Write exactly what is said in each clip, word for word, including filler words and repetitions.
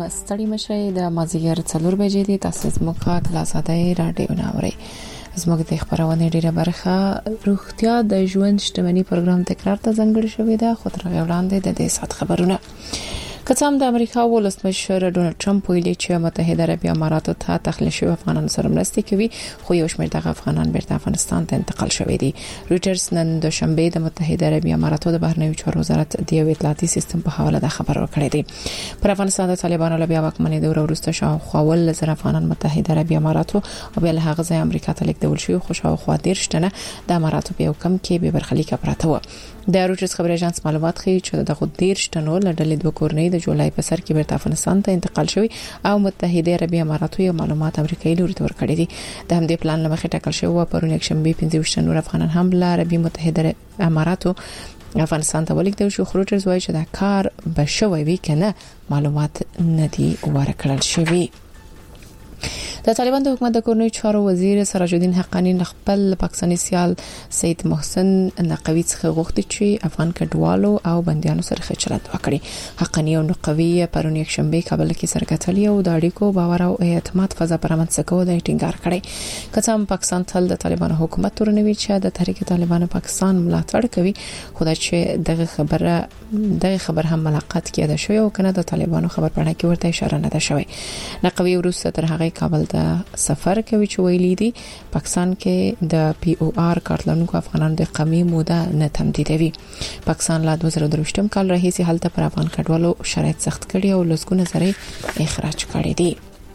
ستړي مشري د مازیګر څلور بجې دي. تاسو زموږ کلاساده رادیو ناوري. زموږ د خبرونه ډیره برخه روغتیا د ژوند شتمنۍ پروګرام تکرار ته ځانګړی شوی دی. خو تر وړاندې د دې سات خبرونه کڅام د امریکا ولسمشر ډونالد ټرمپ ویلي چې متحده عربی اماراتو ته تخلیه شوی افغانانو سره مرسته کوي، خو یو شمېر دغه افغانان بیرته افغانستان ته انتقال شوی دي. رويټرز نن دوشنبه د متحده عربی اماراتو د بهرنیو چارو وزارت د یو اطلاعاتي سیستم په حواله د خبر ورکړی دی. پر افغانستان د طالبانو لبیا واکمنۍ د وروسته شاوخوا ول زر افغانان متحده عربی اماراتو او بل هغه ځای امریکا ته لیکدول شوی، خو شاوخوا دیرش تنه د اماراتو په حکم کې به برخلیک پراته و. د رويټرز خبري اژانس معلومات ښیي چې دغه دیرش تنو له ډلې دوه کورنۍ د جولای په سر کې بیرته افغانستان ته انتقال شوی او متحده عربی اماراتو یو معلومات امریکایي لوري ته ورکړي دي. د همدې پلان لمخې ټاکل شوی و پرون یک شنبه پنځه ویشت نور افغانان هم له عربي متحده اماراتو افغانستان ته ولیکدل شو. رويټرز وایي چې دا کار به شوی وي کنه معلومات ندي ورکړل شوی. د طالبان د حکومت د کورنۍ چارو وزیر سراج الدین حقانی خپل پاکستاني سیال سید محسن نقوی څخه غوښتي چې افغان کډوالو او بنديانو سره ښه چلند وکړي. حقانی او نقوی پرون یک شنبه کابل کې سرکټلی او د اړیکو باور او اعتماد فضا پرمنځ کول د ټینګار کړي. کڅام پاکستان تل د طالبان حکومت تورنوي چې د تحریک طالبان پاکستان ملاتړ کوي، خو دا چې دغه خبره دغه خبر هم ملاقات کې ده شوی او کنه د طالبانو خبر پړنه کې ورته اشاره نه ده شوی. نقوی وروسته تر هغه کابل ته سفر کوي چې ویلي دي پاکستان کې د پی او آر کارتلونکو افغانانو د قومي موده نه تمدیدوي. پاکستان لا دوه زره درویشتم کال راهیسې هلته پر افغان کډوالو شرایط سخت کړي او لسګونه زره اخراج کړي دي.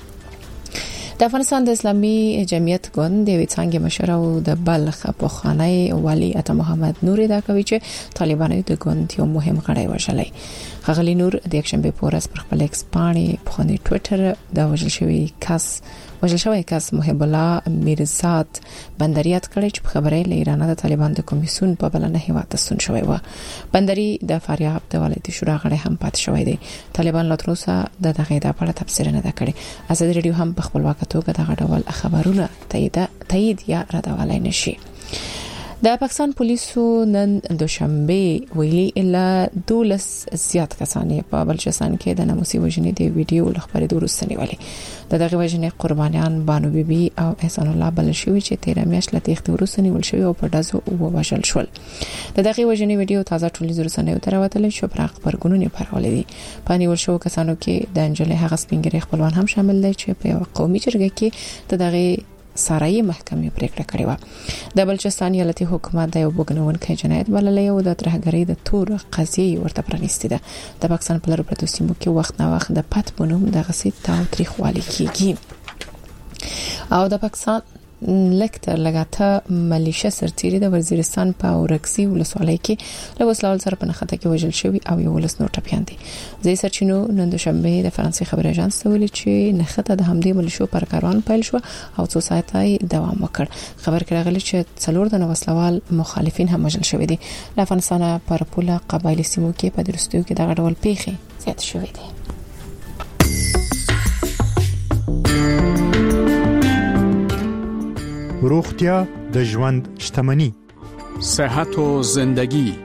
د افغانستان د اسلامي جمعیت ګوند د وڅانګې مشر او د بلخ په خانه والي اته محمد نور دا کوي چې طالبانو د ګوند یو مهم غړی وژلای. غغلی نور د یک شنبه پورس پر خپل ایکس باندې په خوني ټوئیټر د وژل شوی کس وژل شوی کس محب الله میرزاد بندریات کړی چې په خبره له ایران د طالبان د کمیسیون په بلنه هیواد ته سن شوی و. بندري د فاریاب د ولایتي شورا غړی هم پات شوی دی. طالبان لا تر اوسه د دغه د په اړه تفسیر نه ده کړی. ازادي رادیو هم په خپل وخت توګه دغه ډول خبرونه تایید تایید یا ردولای نشي. د پاکستان پولیسو نن دوشنبه ویلي الا دولس زیات کسان په بلوچستان کې د ناموسي وژنې د ویډیو لخبرې د ورسنی ولې د دغه وژنې قربانیان بانو بیبي او احسان الله بلشوي چې تیر میاشت له تخت ورسنی ول شوی او په دازو ووژل شول. د دغه وژنې ویډیو تازه ټولنیز رسنیو ته راوتل شو پر خبرګونونه پرولې دي. پانی ول شو کسانو کې د انجلې هغه سپینګری خپلوان هم شامل دي چې په قومي جرګه کې د دغه سارای محکمې پریکړه کړې و. د بلوچستان ایالتي حکومت د یو بګنونکو جنایت بللې او د ترهګرۍ د تور قضیې ورته پرانیستي ده. د پاکستان په لور پروتو سیمو کې وخت نه وخت د پات بنوم د غسیت تاریخوالي کیږي او د پاکستان لکتر لګاته ملیشه سرتیری د وزیرستان په اورکسي ولسوالۍ کې له وسلوال سره په نخته کې وژل شوی او یو ولس نور ټپيان دي. زې سرچینو نن دوشنبه د فرانسې خبري اژانس ته ویلي چې نخته د همدې ملیشو پر کاروان پیل شو او څو ساعتای دوام وکړ. خبر کړه چې څلور د وسلوال مخالفین هم وژل شوی دي. د افغانستان پر پوله قبایلی سیمو کې په درستیو کې دغه ډول پیښې زیات شوې دي. روغتیا د ژوند شتمنی، صحت و زندگی.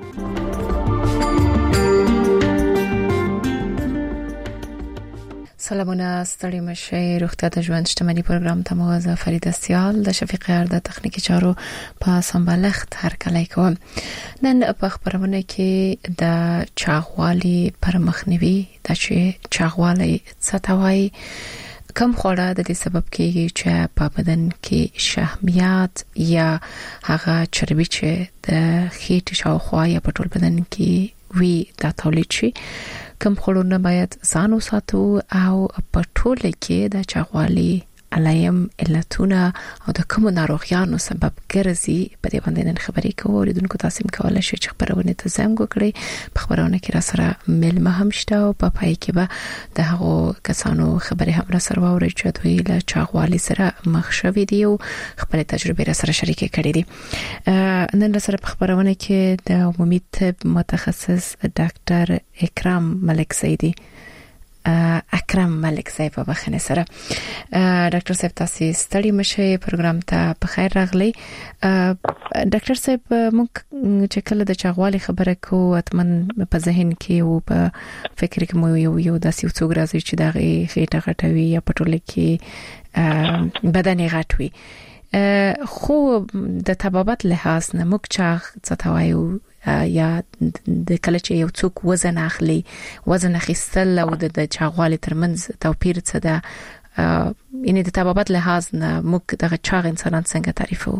سلامونه ستړي مشه. روغتیا د ژوند شتمنی پروګرام ته موازه فرید سیال د شفیق ارده تخنیکی چارو په سمبالښت هر کله کوم. نن په خبرونه کې د چاغوالي پر مخنیوي د چې چاغوالي څه کم خوړه د دې سبب کېږي چې په بدن کې شحمیات یا هغه چربي چې د خېټې شاوخوا یا په ټول بدن کې وي دا تولید شي. کم خوړونه باید ځان وساتو او په ټول کې د چاغوالي علایم علتونه او د کوم ناروغیانو سبب ګرځي په دې باندې نن خبرې کوو. ریدونکو تاسو هم کولای شئ چې خبرونه ته زنګ وکړئ. په خبرونه کې را سره ملمه هم شته او په پای کې به د هغو کسانو خبرې هم را سره ووري چې دوی له چاغوالي سره مخ شوي دي او خپل تجربه را سره شریکې کړې دي. نن را سره په خبرونه کې د عمومي طب متخصص ډاکټر اکرام ملک سیدی اکرم ملک صاحب په بخنه سره ډاکټر صاحب تاسو ستړي مشه پروګرام ته په خیر راغلی. ډاکټر صاحب موږ چې کله د چاغوالي خبره کوو اتمن په ذهن کې او په فکر کې مو یو یو داسې څوک راځي چې دا خېټه غټوي یا پټول کې بدن غټوي، خو د طبابت لحاظ نه موږ چاغ څتاوایو یا د کله چې یو څوک وزن اخلي وزن اخیستل او د چاغوالي ترمنځ توپیر څه ده، یعنی د طبابت لحاظ نه موږ د چاغ انسانان څنګه تعریفو؟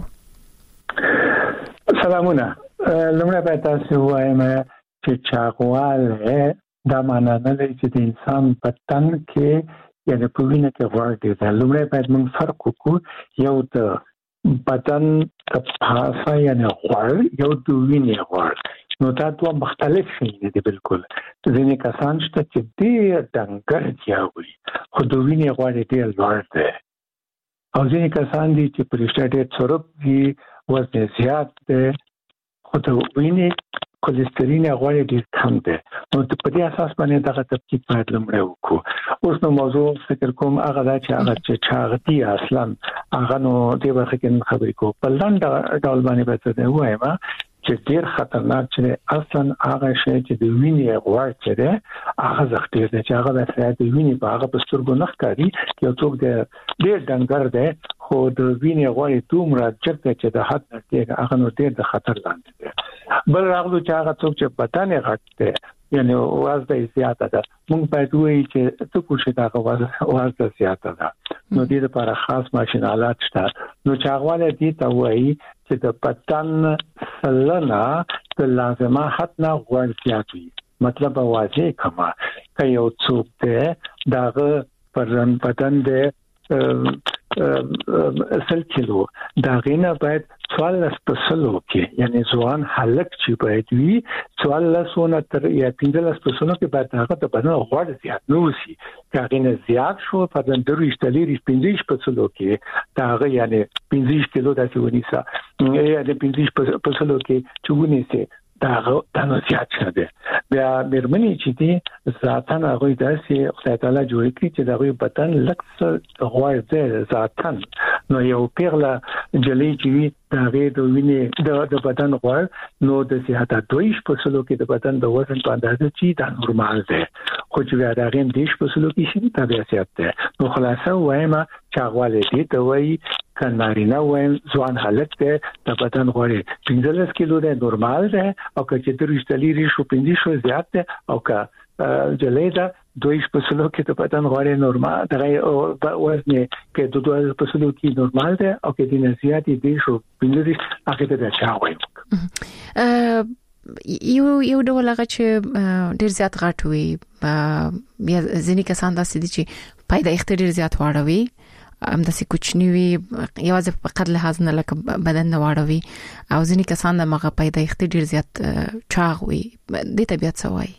سلامونه. لمړی باید تاسو وایم چې چاغواله دا معنی نه لري چې د انسان په تن کې یعنی په وینه کې غوړ دی. لمړی باید موږ فرق وکړو، یو د بدن د پاسه یعنی غوړ، یو د وینې غوړ. نو دا دوه مختلف شي دي بالکل. ځینې کسان شته چې ډېر ډنګر دي خو د وینې غوړ ډېر لوړ دی، او ځینې کسان دي چې پرېشته ډېر چرب دي، وزن زیات دی خو د وینې کولېسترول غوړ ډېر کم دی. نو په دې اساس باندې دغه تفکیک باید لمړی وکړو. اوس نو موضوع فکر کوم هغه دا چې هغه چې چاغتي اصلا هغه نو دې برخه کې خبرې کوو. په لاندې ډول باندې به څه دی وایم چې ډېر خطرناک چې اصلا هغه شی چې د وینې غوړ چې دی هغه زختی دی چې هغه د د وینې په هغه په سترګو نه ښکاري. یو څوک دی ډېر ډنګر دی خو د وینې غوړ دومره چټ دی چې د حد نه کېږي، هغه نو ډېر د خطر لاندې دی. بل راغلو چې هغه څوک چې بدن یې غټ دی یعنی وزن یې زیاته ده، موږ باید وایو چې څه کوشش دا وزن زیاته ده، نو دې لپاره خاص ماشین آلات شته. نو چاغواله دې ته وایي چې د بدن سلنه د لازمه حد نه غوړ زیات وي. مطلب واضح کما که یو څوک دی داغه پر بدن دی سل کیلو، دا غینه باید څوارلس په سلو کې یعنی ځوان هلک چې باید وي څوارلس ونه تر یا پنځلس په سلو کې باید هغه د بدن غوړ زیات نه وسی. که هغه زیات شو په درویش تلری پنځه په سلو کې دا هغه یعنی پنځه کیلو داسې ونیسه یا د پنځه په سلو کې چونه دا دا نو زیات شه ده. بیا مرمنی چې دي ذاتن هغه داسې خدای تعالی جوړ کړی چې دا غوي بدن لکس غوړ ده ذاتن. نو یو پیغله جلی چې دا غي د وینې د بدن غوړ نو د صحت دویش په سلو کې د بدن د وزن په اندازه چې دا نورمال ده، خو چې بیا دا غیم دیش په سلو کې شي دا بیا زیات ده. نو خلاصه وایم چاغواله دي ته وایي کنارینه وایم ځوان حالت ده د بدن غوړ پنځلس کیلو ده نورمال ده، او که چې درشتلی ریشو پنځه شو زیات ده، او که جلیدا دویش په سلو کې د بدن غوړ نورمال ده وزن کې د دوه په سلو کې نورمال ده، او کې د زیاتې دي شو پنځه هغه د چاغوي. یو یو ډول هغه چې ډیر زیات غټوي یا ځینې کسان داسې دي چې پیدایښت ډیر زیات واړوي، ام داسې کوچنی وي یوازې په قد لحاظ نه لکه بدن نه واړوي، او ځینې کسان د مغه پیدایښت ډیر زیات چاغ وي. د طبيعت سوای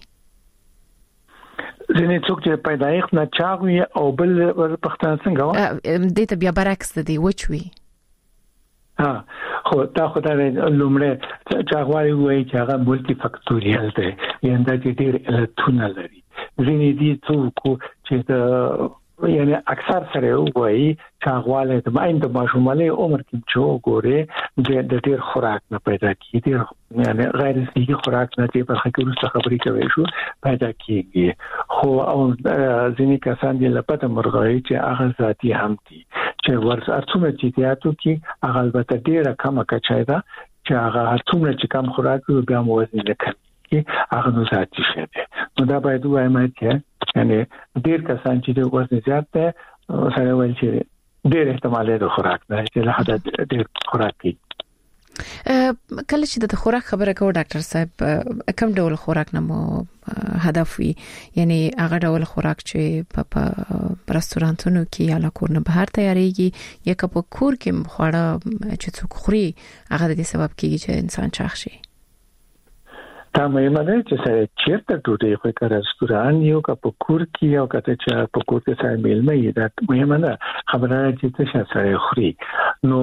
ځینې څوک چې پیدایښت نه چاغ وي او بل پښتانه څنګه و د طبيعت برعکس دي وچوي. ها خو دا خدای لومړی چاغوالي وایي چې هغه مولټي فاکټوریال دی، یعنی دا چې ډیر علتونه لري. ځینې دي څوک چې د یعنی اکثر سره وایي چاغواله د ماین د ماشومانه عمر کې چې وګوره د ډیر خوراک نه پیدا کیږي، یعنی غیر صحي خوراک نه چې په خکرو خبرې کوي شو پیدا کیږي. خو او ځینې کسان د لپاره مرغۍ چې هغه ذاتي هم دي چې ورس ارڅومره چې تیاتو کې هغه البته ډیره کمه کچای ده چې هغه ارڅومره چې کم خوراک بیا مو وزن نه کوي هغه نو ذاتي شه ده. نو دا باید وایم چې یعنی ډیر کسان چې د وزن زیات ده سره وایي چې ډیر احتمال لري خوراک نه چې له حد ډیر خوراک کوي. کله چې د خوراک خبره کوو ډاکټر صاحب کوم ډول خوراک نه مو هدف وي، یعنی هغه ډول خوراک چې په رستورانتونو کې یا له کور نه بهر تیاریږي یا که په کور کې خواړه چې څوک خوري هغه د سبب کېږي چې انسان چاغ شي؟ دا مهمه ده چې سره چیرته ټوټه خو کار رستوران یو کا په کور کې یو کته چې په کور کې سره میلمه یې دا مهمه ده خبره چې څه سره خوري. نو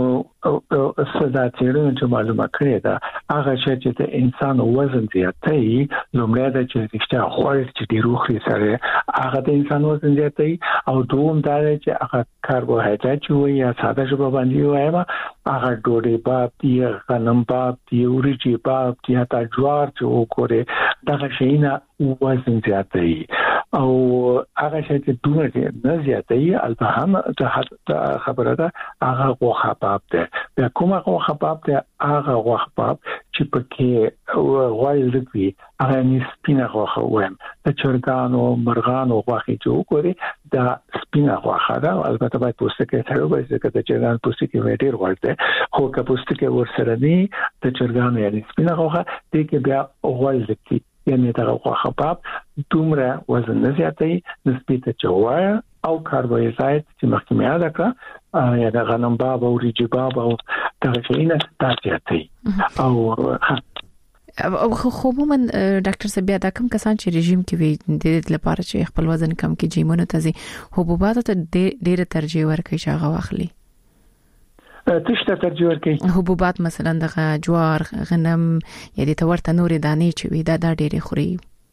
صدا تیرونه چې معلومه کړې ده هغه چې د انسان وزن زیاتوي لومړی د چې رښتیا غوړ چې ډېر وخوري سره هغه د انسان وزن زیاتوي او دوم دا چې هغه کاربوهایډریټ وي یا ساده ژبه باندې وایم هغه ډوډۍ باب دی غنم باب دی وريجي باب دی تا جوار چې وګوره دغه شیونه وزن زیاتوي او هغه چې دومره نه زیاتوي البته هم د خبره ده هغه غوښه باب ده بیا کومه غوښه باب ده هغه غوښه باب چې پکې غوړ لږوي هغه سپینه غوښه وایم د چرګانو مرغانو غوښه چې وګوري دا سپینه غوښه ده البته باید پوستکی سره وایي چې د چرګانو پوستکی ډېر غوړ ده خو که پوستکی ورسره دی د چرګانو یعنی سپینه غوښه دې کې بیا غوړ لږي یعنی دا غوښه باب دومره وزن نه زیاتوي نسبت جوار او کاربوهایډریټ چې مخکې مې یاد کړ یا د غنم باب او وريجي باب او دغه شیونه دا زیاتوي او خو عموما ډاکټر صاحب بیا دا کوم کسان چې رژیم کې وي د لپاره چې خپل وزن کم کړي جیمونو ته ځي حبوبات ته ډېر ترجیح ورکړي چې هغه واخلي تشته ترجیح ورکړي حبوبات مثلا د جوار غنم یا د تورته نورې دانې چې وي دا د ډېر خوري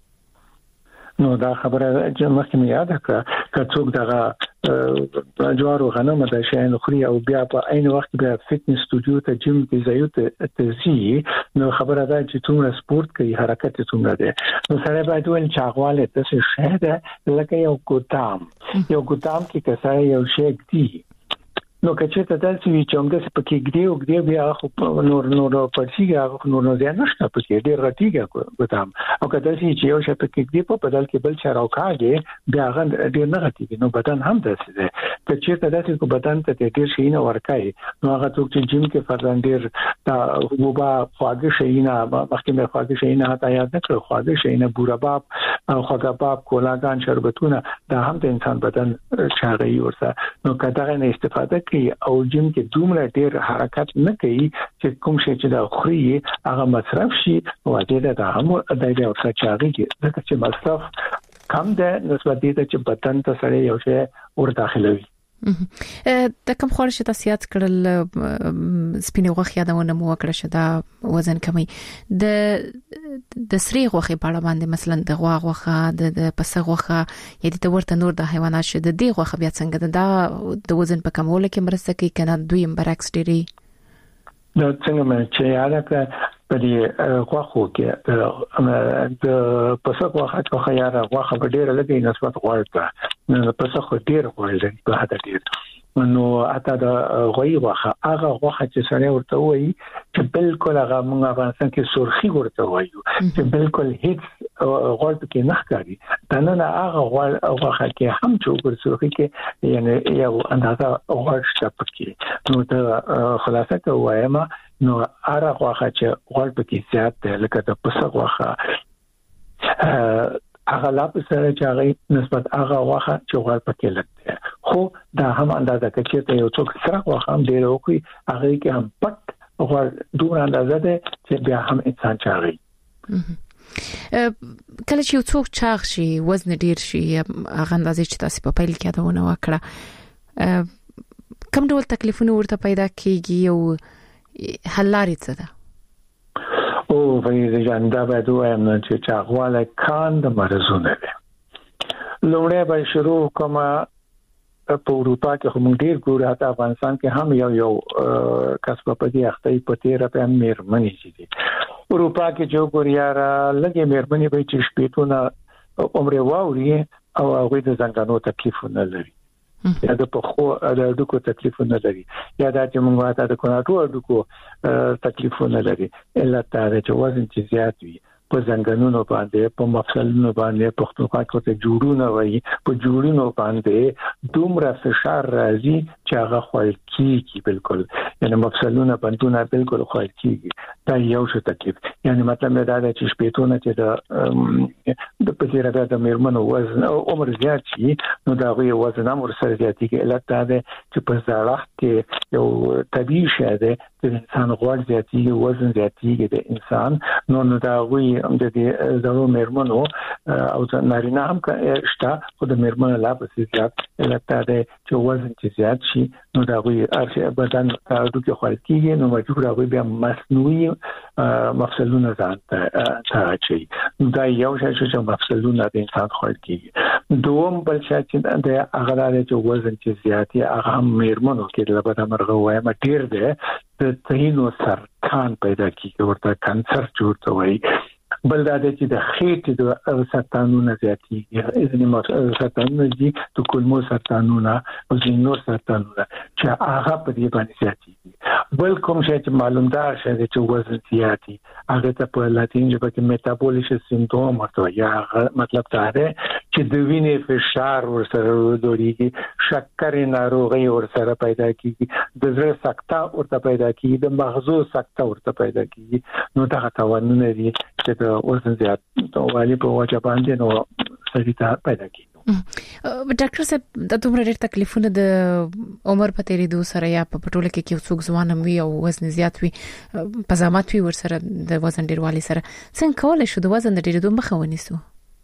نو دا خبره چې مخکې مې یاد کړه که څوک دغه جوار او غنم د شین خوري او بیا په عین وخت بیا فټنس سټوډیو ته جیم کې ځایو ته تزي نو خبره ده چې څومره سپورت کوي حرکت څومره ده نو سره باید ول چاغواله د څه شه لکه یو ګودام یو ګودام کې کسای یو شیک دی نو کچې ته داسې وی چې موږ په کې ګډي او ګډي بیا خو نور نور پرسیږي هغه نور نه ځان نشته په کې ډېر راتیږي ګدام او کله چې یو شپ کې ګډي په بدل کې بل چا راوکاږي بیا غن ډېر نه راتیږي نو بدن هم داسې ده کچې ته داسې کو بدن ته ډېر شي نه ورکای نو هغه څوک چې جیم کې فرضاً ډېر دا وبا خواږه شي نه مخکې مې خواږه شي نه هتا یاد نه کړ خواږه شي نه بوره باب خواږه باب کولاګان شربتونه دا هم د انسان بدن چاغي ورسره نو کله نه استفاده او جیم کې دومره ډېر حرکت نه کوي چې کوم شي چې دا خوري هغه مصرف شي او دې دا هم د دې او څه چاغي ځکه چې مصرف کم ده نسبت دې چې بدن ته سره یو شی ور داخلوي د کوم خور چې تاسو یاد کړل سپینې غوښه یادونه مو وکړه چې دا وزن کمی د د سری غوښه په اړه باندې مثلا د غوا غوښه د پسه غوښه یا د ورته نور د حیوانات شه د دې غوښه بیا څنګه ده د وزن په کمولو کې مرسته کوي کنه دوی برعکس ډیری دا څنګه مې چې یاد کړ په دې غوښه کې د پسه غوښه خو یاره غوښه ډیره لګي نسبت غوړه نه پسه خو ډیر غوړل په هدا ډیر نو اته د غوي غوښه هغه غوښه چې سره ورته وایي چې بالکل هغه موږ افغانستان کې سرخي ورته وایو چې بالکل هیڅ غوړ کې نه ښکاري دا نه هغه غوښه کې هم چې ورسره کې یعنی یو اندازه غوړ شته پکې نو د خلاصه کوم نو اره غوښه چې غوړ پکې زیات ده لکه د پسه غوښه هغه لا په سره چې هغه نسبت هغه غوښه چې غوړ پکې لګي خو دا هم اندازه کې چې یو څوک سره غوښه هم ډیر وکړي هغه کې هم پټ غوړ دوه اندازه ده چې بیا هم انسان چاغي کله چې یو څوک چاغ شي وزن ډیر شي هغه اندازې چې تاسو په پیل کې یادونه وکړه کوم ډول تکلیفونه ورته پیدا کیږي او حل لارې څه ده او وایي ځاندا به دوی نه چې چاغواله کان د مرزونه ده لومړی به شروع کومه په اروپا کې هم ډیر ګوره حتی افغانستان کې هم یو یو کسب په دې اخته په تیر په مېرمنې چې دي اروپا کې جو ګوریا لګي مېرمنې به چې شپېتونه عمر واوري او هغه د ځنګانو تکلیفونه لري یا د پخو د ډکو تکلیفونه لري یا د موږ ته د کوناټو ډکو تکلیفونه لري الا تا چې وزن چې زیات وي په ځنګانونو باندې په مفصلونو باندې پختونخوا کې ته جوړونه وایي په جوړونو باندې دومره فشار راځي چې هغه خوړل کیږي بالکل یعنی مفصلونه باندې بالکل خوړل کیږي دا یو څه تکلیف یعنی مطلب دا دی چې شپېتونه چې د د پدې راځي د میرمنو وزن او عمر زیات شي نو دا غوي وزن هم ورسره زیاتېږي اله دا دی چې په زړښت کې یو طبيعي شی دی چې انسان غوړ زیاتېږي وزن زیاتېږي د انسان نو نو دا غوي د دې زړو میرمنو او نارینه هم شته خو د میرمنو لا په زیات اله دا دی چې وزن چې زیات شي کیږي نو دا غوي ارشي بدن د کې خارج کیږي نو مجبور غوي بیا مصنوعي مفصلونه ځان ته اچي دا یو شی چې مفصلونه د انسان خارج کیږي دوم بل شی چې د هغه د وزن چې زیاتی هغه میرمنو کې د بدن مرغه وایم ډیر دی د تهینو سرطان پیدا کیږي ورته کانسر جوړ وي بل دا چې د خېټې د سرطانونو زیاتېږي ځینې سرطانونه دي د کولمو سرطانونه او ځینې نور سرطانونه چې هغه په دې باندې زیاتېږي بل کوم شی چې معلومدار شي چې وزن زیاتي هغه ته په لاتین ژبه کې میټابولیک سندروم ورته یا مطلب دا دی چې د وینې فشار ورسره لوړېږي شکر ناروغي ورسره پیدا کیږي د زړه سکته ورته پیدا کیږي د مغزو سکته ورته پیدا کیږي نو دا تاوانونه دي چې د وزن زیات والی په وجه باندې نو سړي ته پیدا کیږي ډاکټر صاحب د دومره ډېر تکلیفونه د عمر په تیریدو سره یا په ټوله کې کې څوک ځوان وي او وزن زیات وي پزامات وي ورسره د وزن ډیروالي سره څنګه کولای شو د وزن ډیریدو مخه ونیسو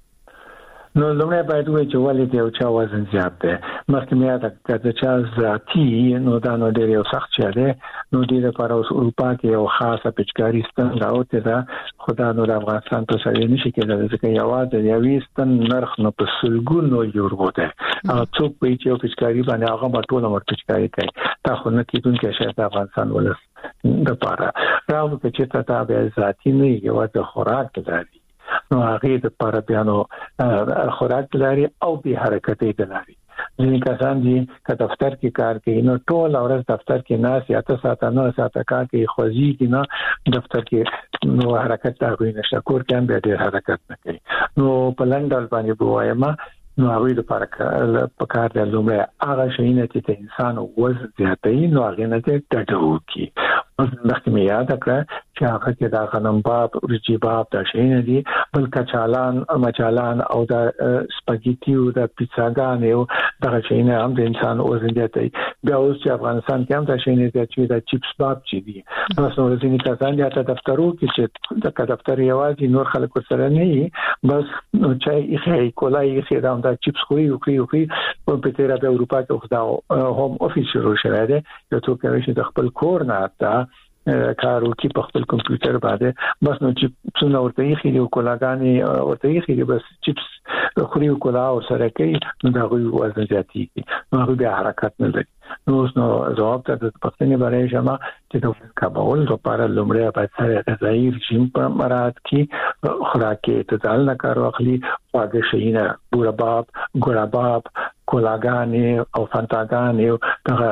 نو لومړی باید وایي چې ولې د یو چا وزن زیات دی مخکې مې یاد کړه د چا ذاتي نو دا نو ډېر یو سخت چا دی نو دې لپاره اوس اروپا کې یو خاصه پچکاري ستن راوته ده خدا نو د افغانستان په سړی نشي کېدای ځکه یوازې د یوې ستن نرخ نو په سلګونو یورو ده او څوک په یو پچکاري باندې هغه په ټول عمر پچکاري کوي دا خو نه کېدونکي شی د افغانستان ولس د لپاره راو په چې تا به ذاتي نه یو د خوراک لري نو هغه د لپاره بیانو خوراک لري او به حرکت یې لري ځینې کسان دي چې دفتر کې کار کوي نو ټول ورځ دفتر کې ناس یا ته ساته نو ساته کار کوي خوځي کې نه دفتر کې نو حرکت لا کوي نشه کور کې هم به ډېر حرکت نه کوي نو په لندن باندې بوایم نو هغه د لپاره په کار د لومړی هغه شي نه چې انسان وزن زیاتوي نو هغه نه ته ټټو کی مخکې مې یاد کړ چې هغه کې دا غنم باب ورچی باب دا شي نه دي بل کچالان مچالان او دا سپاګیټي او دا پیزاګان یو دا شي نه هم د انسان وزن زیاتوي بیا اوس چې افغانستان کې هم دا شي نه چې دا چپس باب چي دي نو څو ځینې کسان یا ته دفترو کې چې د دفتر یوازې نور خلک سره نه بس چای یې کولای یې دا دا چپس خوري او خوري او خوري په تیرا په اروپا کې دا هوم افیس شروع شوی دی یو څوک چې د خپل کور نه تا کارو کې په خپل کمپیوټر باندې بس نو چې څونه ورته یې خېلو کولاګانی ورته یې خېلو بس چپس خوري او کولا او سره کوي نو دا غوي وزن زیاتېږي نو هغه بیا حرکت نه لري نو نو جواب ته د پښتنې باندې شمه چې د کابل لپاره لومړی باید سره غذایی رژیم په مراد کې خوراکي اعتدال نه کار واخلي خواږه شیونه بورباب ګوراباب کولاګانې او فانتاګانې او دغه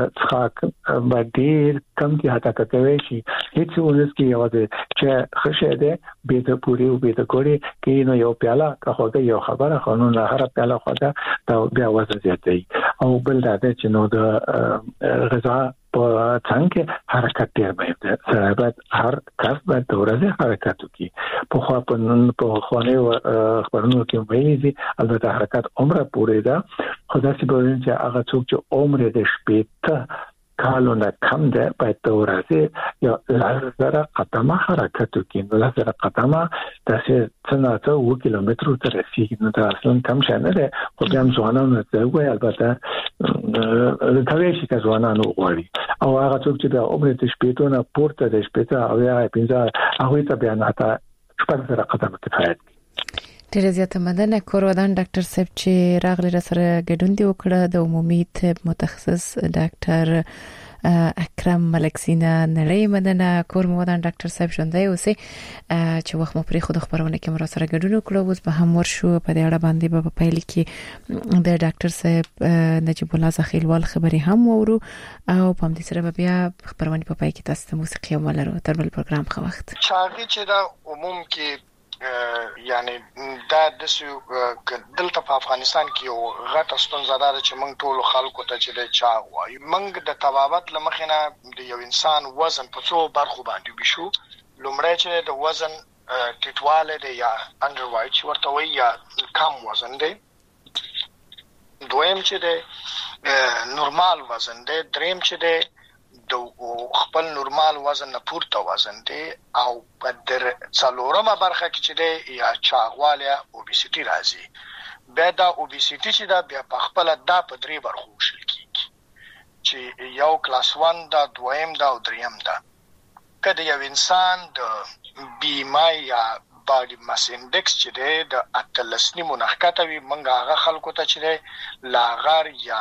څخه باندې کم کې هټه کوي شي هیڅ ونس کې یو د چې خشه ده به ته پوری او به ته کوړي کې نو یو پیاله کاخوګه یو خبره قانون نه هر پیاله خوده دا بیا وزن زیاتوي او بل دا چې نو د غذا په څنګه حرکت ډیر مهم دی سره باید هر کس باید د ورځې حرکت وکړي په خو په نن په خوانه خبرونو کې ویلي دي البته حرکت عمره پورې ده خو دا چې به چې هغه څوک چې عمر د شپږ کالو نه کم ده باید د ورځې یا لږه قدمه حرکت وکړي نو لږه قدمه د څنګه ته و کیلومتر تر رسیدي نو دا اصلا کم شي نه ده خو بیا ځوانانو ته وایي البته د توې شي ځوانانو غواړي او هغه څوک چې د عمر د شپږ نه پورته د شپږ او یا پنځه هغه ته بیا نه تا شپږ زره قدمه کفایت ډیره زیاته مننه کورودان ډاکټر صاحب چې راغلی را سره ګډون دی وکړه د عمومي طب متخصص ډاکټر اکرم ملکسینا نړۍ مننه کورودان ډاکټر صاحب ژوندۍ اوسئ چې وخت مو پرې خود خبرونه کې مر سره ګډون وکړو اوس به هم ورشو په دې اړه باندې په پیل کې د ډاکټر صاحب نجیب الله زخیلوال خبري هم وورو او په دې سره بیا خبرونه په پای کې تاسو ته موسیقي ولرو تر بل پروګرام خو وخت چاغي چې دا عموم کې یعنی دا د سو دلته په افغانستان کې یو غټه ستونزه ده چې موږ ټول خلکو ته چې د چا وایي موږ د تبابت لمخینه د یو انسان وزن په څو برخو باندې وشو لومړی چې د وزن ټیټواله دی یا انډر وایټ ورته وایي یا کم وزن دی دویم چې د نورمال وزن دی دریم چې د د خپل نورمال وزن نه پورته وزن دی او په در څلورمه برخه کې چې دی یا چاغواله اوبیسيټي راځي بیا دا اوبیسيټي چې دا بیا په خپل د په درې برخو وشل کیږي چې یو کلاس ون دا دویم دا او دریم دا کله یو انسان د بیمای یا باډي ماس انډیکس چې دی د اتلس نیمو نښکته وي موږ هغه خلکو ته چې دی لاغر یا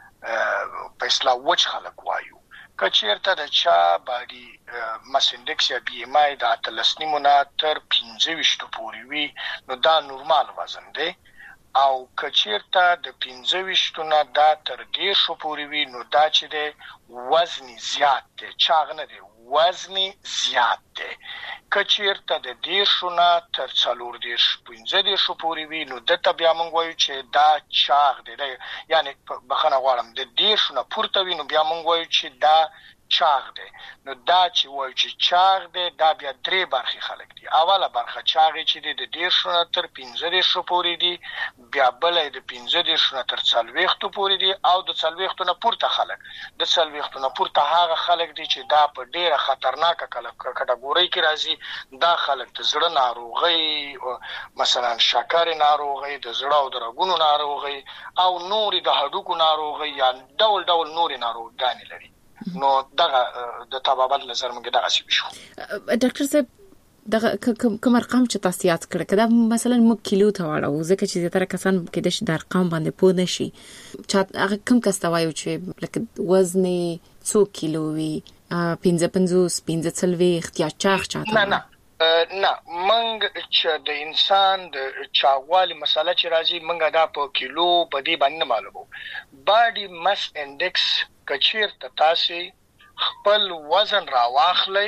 په اصطلاح وچ خلک وایو که چېرته د چا باډي ماس انډیکس یا بي ام آی د اتلس نیمو نه تر پنځه ویشتو پورې وي نو دا نورمال وزن دی او که چېرته د پنځه ویشتو نه دا تر دېرشو پورې وي نو دا چې دی وزن زیات دی چاغ نه دی وزن زیات دی که چېرته د دېرشو نه تر څلور دېرش پنځه دېرشو پورې وي نو دته بیا موږ وایو چې دا چاغ دی یعنې بخښنه غواړم د دېرشو نه پورته وي نو بیا موږ وایو چې دا چاغ دی نو دا چې وایو چې چاغ دی دا بیا درې برخې خلک دي اوله برخه چاغې چې دی د دېرشو نه تر پنځه دېرشو پورې دي بیا بله یې د پنځه دېرشو نه تر څلوېښتو پورې دي او د څلوېښتو نه پورته خلک د څلوېښتو نه پورته هغه خلک دي چې دا په ډېره خطرناکه کټګورۍ کې راځي دا خلک د زړه ناروغۍ مثلا شکرې ناروغۍ د زړه او د رګونو ناروغۍ او نورې د هډوکو ناروغۍ یا ډول ډول نورې ناروغګانې لري نو دغه د طبابت نظر موږ دغه سی وشو ډاکټر صاحب دغه کوم ارقام چې تاسو یاد کړل کدا مثلا موږ کیلو ته واړو ځکه چې زیاتره کسان کې د شي د ارقام باندې پوه نشي چې هغه کوم کس ته وایو چې لکه وزن څو کیلو وي پنځه پنځوس پنځه څلوېښت یا چاغ چاته نه نه نه موږ چې د انسان د چاغوالي مسله چې راځي موږ دا په کیلو په دې باندې معلومو باډي ماس انډیکس کچیرته تاسو خپل وزن راواخلئ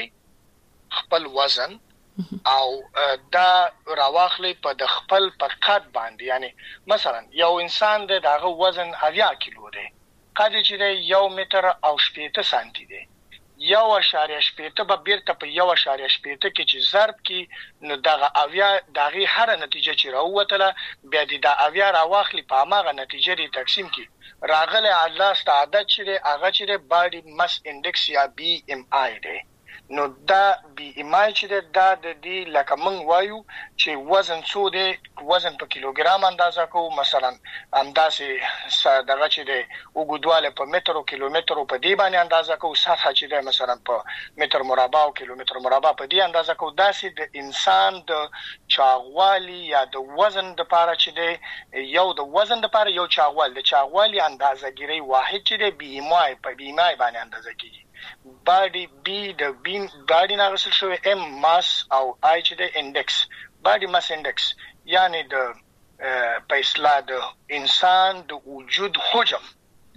خپل وزن او دا راواخلئ په د خپل په قد باندې یعنی مثلا یو انسان د دغه وزن اویا کیلو دی قد چې دی یو متر او شپېته سانتي دی یو اشاریه شپېته به بیرته په یو اشاریه شپېته کې چې ضرب کې نو دغه اویا دغه هر نتیجه چې راووتله بیا د اویا راواخلي په هغه نتیجه دی تقسیم کی راغله الله ستعداد چې هغه چې باډي ماس انډیکس یا بي ام آی دی نو دا بي ام آی چې دا د دې لکه موږ وایو چې وزن څو دی وزن په کیلوګرام اندازه کوو مثلا اندازه دغه چې دی وګدواله په متر او کیلومتر په دی باندې اندازه کوو سطح چې دی مثلا په متر مربع او کیلومتر مربع په دی اندازه کوو دا سي د انسان د چاغوالي یا د وزن د پاره چې دی یو د وزن د پاره یو چاغوال د چاغوالي اندازه ګری واحد چې دی بي ام آی په بي ام آی باندې اندازه کیږي باډي بي د بین باډي نه غسل شوی ام ماس او آی چې د انډیکس باډي ماس انډیکس یعنی د په اصطلاح د انسان د وجود حجم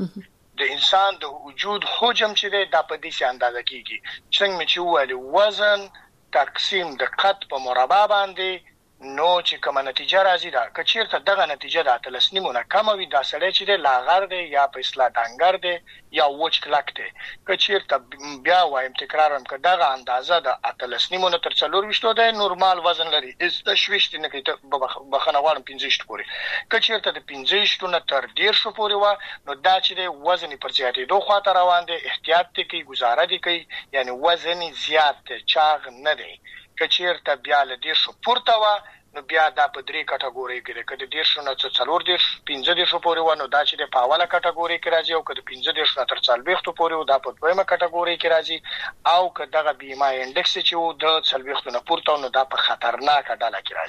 د انسان د وجود حجم چې د په دې څه اندازه کیږي څنګه چې وایي وزن تقسیم د قد په مربع باندې نو چې کومه نتیجه راځي دا که چیرته دغه نتیجه د اتلس نیمونه کم وي دا سړی چې د لاغر دی یا په اصطلاح ډنګر دی یا وچ کلک دی که چیرته بیا وایم تکرارم که دغه اندازه د اتلس نیمونه تر څلور ویشتو دی نورمال وزن لري هیڅ تشویش نه کوي بخښنه غواړم پنځه ویشت پورې که چیرته د پنځه ویشتو نه تر دېرشو پورې وه نو دا چې دی وزن پر زیاتېدو خواته روان دی احتیاط دی کوي ګزاره دی کوي یعنی وزن زیات دی چاغ نه دی که چیرته بیا له دېرشو پورته وه نو بیا دا په درې کټګورۍ کې ده که د دېرشو نه څلور دېرش پنځه دېرشو پورې وه نو دا چې د په اوله کټګورۍ کې راځي او که د پنځه دېرشو نه تر څلوېښتو پورې و دا په دویمه کټګورۍ کې راځي او که دغه بي ام آی انډیکس چې و د څلوېښتو نه پورته نو دا په خطرناکه ډله کې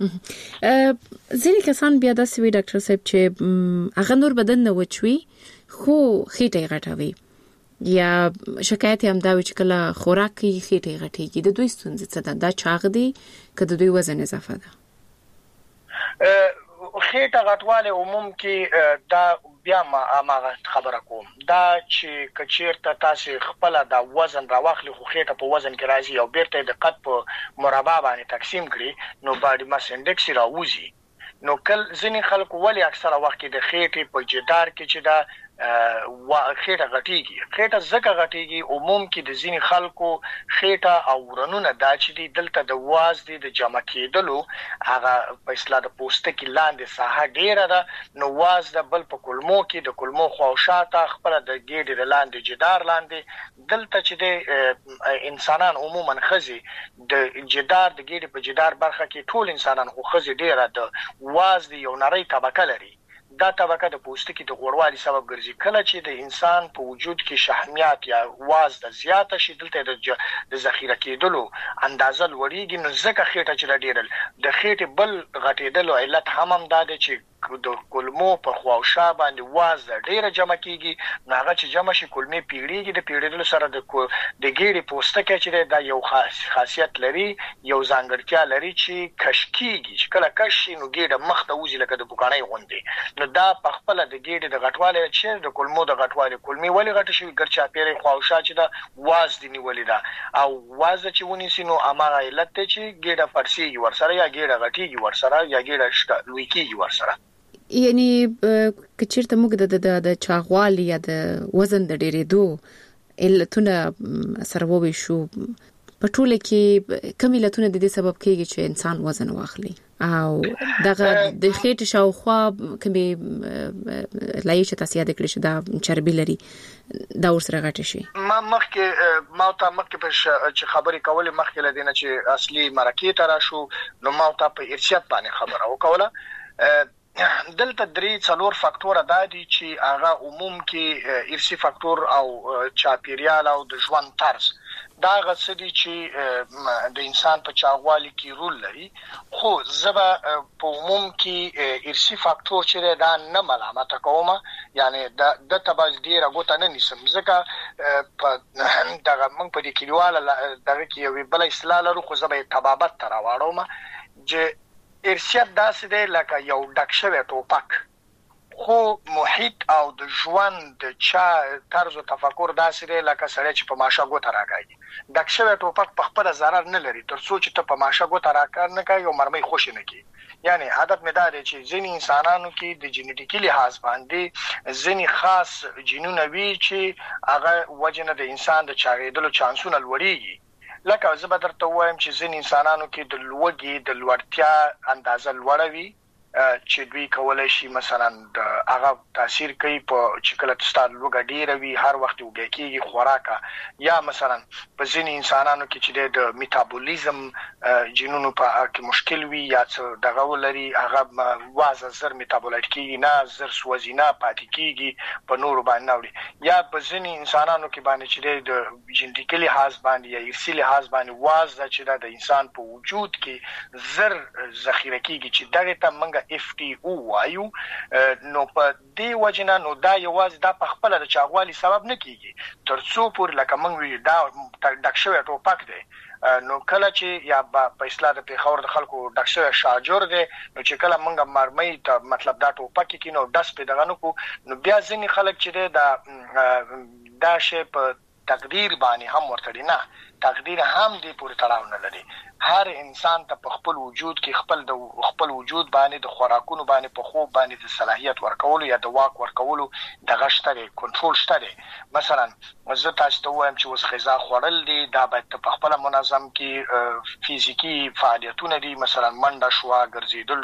راځي ځینې کسان بیا داسې وي ډاکټر صاحب چې هغه نور بدن نه وچوي خو خېټه غټوي یا شکایت هم دا و چې کله خوراک کې خېټه غټېږي د دوی ستونزې څه ده دا چاغ دي که د دوی وزن اضافه ده خېټه غټواله عموم کې دا بیا ما ما خبره کوم دا چې کچیرته تاسو خپل د وزن راواخلي خو خېټه په وزن کې راځي او بیرته د قد په مربع باندې تقسیم کړي نو باډي ماس انډیکس راوځي نو کل ځینې خلکو ولی اکثره وخت د خېټې په جدار کې چې دا خېټه غټيږي خېټه زکه غټيږي عموم کې د ځینې خلکو خېټه او ورنونه دا چې دی دلته د واز دی د جمع کېدلو هغه په اصطلاح د پوستکي لاندې ساحه ډیره ده نو واز د بل په کلمو کې د کلمو خواوشاته خپل د ګېډې د لاندې جدار لاندې دلته چې دی انسانان عموما خزي د جدار د ګېډې په جدار برخه کې ټول انسانان خو خزي ډیره د واز دی یو نری طبقه لري دا طبقه د پوستکي د غوړوالي سبب ګرځي. کله چې د انسان په وجود کې شحمیات یا واز د زیاته شي دلته د ذخیره کېدلو اندازه لوړیږي، نو ځکه خېټه چې ډېرل د خېټې بل غټېدلو علت هم هم دا دی چې د کولمو په خواوشا باندې واز ډیره جمع کیږي. نو هغه چې جمع شي کولمې پیړیږي، د پیړیدلو سره د د ګیډې پوستکی چې دا یو خاصیت لري، یو ځانګړتیا لري چې کش کیږي. چې کله کش شي نو ګیډه مخ ته وځي لکه د بوکانۍ غوندې. نو دا په خپل د ګیډې د غټوالي چې د کولمو د غټوالي کولمې ولې غټه شي ګرچا پیړې خواوشا چې دا واز دی نیولې ده او واز چې ونیسي نو امغه علت چې ګیډه پړسیږي ورسره یا ګیډه غټیږي ورسره یا ګیډه لوی کیږي ورسره. یعنی کچیرته موږ د د چاغوالي یا د وزن د ډېرېدو علتونه سره ووي شو، په ټوله کې کوم علتونه د دې سبب کېږي چې انسان وزن واخلي او دغه د خېټې شاوخوا کومې لایې چې تاسو یاد کړئ چې دا چربي لري دا ورسره غټ شي. ما مخکې ما ته مخکې په چې خبرې کولې مخکې لدینه چې اصلي مرکې ته راشو نو ما ته په ارشاد باندې خبره وکوله. دلته درې څلور فاکتور دا دي چې هغه عموم کې ارثي فاکتور او چاپیریال او د ژوند طرز دا غسدي چې د انسان په چاغوالي کې رول لري. خو زبا په عموم کې ارثي فاکتور چې دا نه ملامت کوم، یعنی د د تباز ډیره غوته نه نسم ځکه په دغه موږ په دې کلیواله دغه کې یو بل اصطلاح لرو خو زبا تبابت تر واړوم چې ارشاد داسې دی لکه یو ډک شوی ټوپک، خو محیط او د ژوند چا طرز او تفکر داسې دی لکه سړی چې په ماشه ګوته راګاږي. ډک شوی ټوپک په خپل ضرر نه لري تر څو چې ته په ماشه ګوته راکار نه کوي او مرمۍ خوشي نه کوي. یعنی عادت مې دا دی چې ځینې انسانانو کې د جینیټیکي لحاظ باندې ځینې خاص جینونه وي چې هغه وجنه د انسان د چاغېدلو چانسونه لوړیږي. لکه زه به درته وایم چې ځینې انسانانو کې د لوږې د لوړتیا اندازه لوړه وي چې دوی کولای شي مثلا د هغه تاثیر کوي په چې کله تاسو لوګه ډیره وي هر وخت وګی کیږي خوراکه، یا مثلا په ځینې انسانانو کې چې د میټابولیزم جنونو په کې مشکل وي یا څه دغه ولري هغه وازه زر میټابولیټ کیږي نه زر سوځینا پاتې کیږي په نور باندې نوري، یا په ځینې انسانانو کې باندې چې د جنټیکي لحاظ باندې یا ارثي لحاظ باندې وازه چې د انسان په وجود کې زر ذخیره کیږي چې دغه ته منګه اف ټي او وایو. نو په دې وجنه نو دا یوازې دا په خپل د چاغوالي سبب نه کیږي ترڅو پور لکه موږ وی دا ډک شوی ټوپک دی. نو کله چې یا په اصطلاح د پیښور د خلکو ډک شوی شاجور دی نو چې کله موږ مرمۍ ته مطلب دا ټوپک کې نو داس په دغه نو نو بیا ځینې خلک چې دا دا شی په تقدیر باندې هم ورته نه تقدیر هم دې پورې تړاو نه لري. هر انسان ته په خپل وجود کې خپل د خپل وجود باندې د خوراکونو باندې په خوب باندې د صلاحیت ورکولو یا د واک ورکولو د غشتري کنټرول شته. مثلا زه تاسو ته وایم چې وس غذا خورل دي دا باید په خپل منظم کې فزیکی فعالیتونه دي، مثلا منډه شو ګرځیدل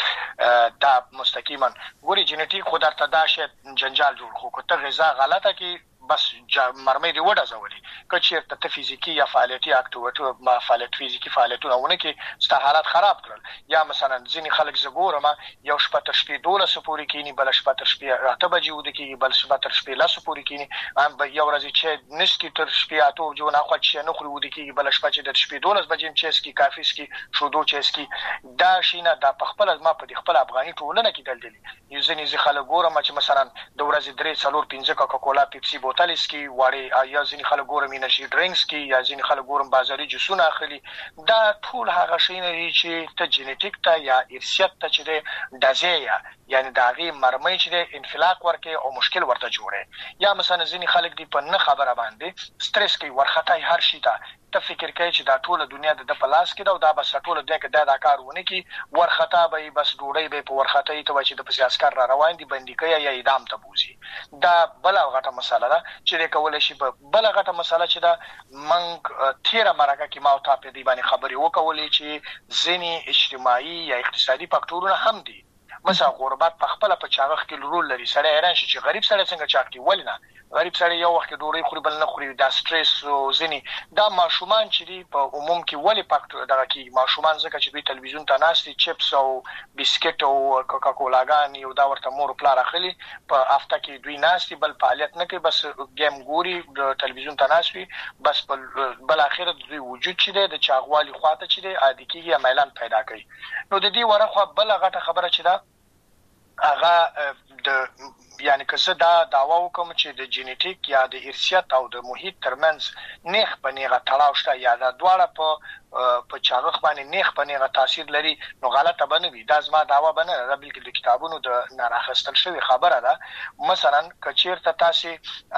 شو دا مستقیما ګوري جنټیک خو درته دا شی جنجال جوړ خو کته غذا غلطه کې بس مرمۍ دی وډه زولي کچې ته فزیکی یا فعالیتي اکټیویټي ما فعالیت فزیکی فعالیتونه ونه کې ست حالات خراب کړل. یا مثلا ځینې خلک زګورم یو شپه تر شپې دولس پورې کینی بل شپه تر شپې اته بجې ود کېږي بل شپه تر شپې لاس پورې کینی ام به یو ورځ چې نشکی تر شپې اته جو نه خو چې نه خوري ود کېږي بل شپه چې تر شپې دولس بجې چې اسکی کافي اسکی شودو چې اسکی دا شینه د خپل ما په خپل افغاني ټولنه کې دلدلی. یو ځینې خلک ګورم چې مثلا د ورځې درې څلور پنځه کوکا کولا پیپسي بوتل اسکی وړي یا ځینې خلک ګورم انرژي ډرینکس کی یا ځینې خلک ګورم بازاري جوسونه اخلي. دا ټول هغه شینه چې ته جینټیک ته یا ارثیت ته چې دازیا یعنی دا غي مرمۍ چې انفلاق ورکه او مشکل ورته جوړه. یا مثلا ځینې خلک دی په نه خبره باندې سټرس کوي ورخته هر شي ته ته فکر کوي چې دا ټول دنیا د پلاس کې دا او دا بس ټول دنیا کې دا دا کارونه کی ورخته به بس ډوړی به په ورخته ای ته چې د سیاستکار را روان دي بندي کوي یا اعدام ته بوزي. دا بل غټه مسله ده چې کولای شي بل غټه مسله چې دا منګ تیره مرکه کې ما او تاسو په دې باندې خبرې وکولې چې ځینی اجتماعي یا اقتصادي فاکتورونه هم دي. مثلا غربت په خپل په چاغخ کې رول لري. سړی حیران شي چې غریب سړی څنګه چاغ دی، ولې نه؟ غریب سړی یو وخت ډوډۍ خوري بل نه خوري، دا سټرس او ځینې دا ماشومان چې دي په عموم کې ولې پکټ دغه کې ماشومان ځکه چې دوی تلویزیون ته ناست دي، چپس او بسکټ او کوکا کولاګان یو دا ورته مور پلار اخلي، په هفته کې دوی ناست دي بل فعالیت نه کوي، بس گیم ګوري، د تلویزیون ته ناست وي، بس بل بل اخر دوی وجود چې دی د چاغوالي خواته چې دی عادي کېږي، میلان پیدا کوي. نو د دې ورخه بل غټه خبره چې دا هغه د یعنی که زه دا دعوا وکم چې د جینیټیک یا د ارثیت او د محیط ترمنځ نیغ په نیغه تړاو شته یا دا دواړه په په چاغخ باندې نیغ په نیغه تاثیر لري، نو غلطه بنه وي. دا زما دعوا بنه ده، بلکې د کتابونو د ناراخستل شوی خبره ده. مثلا کچیرته تاسو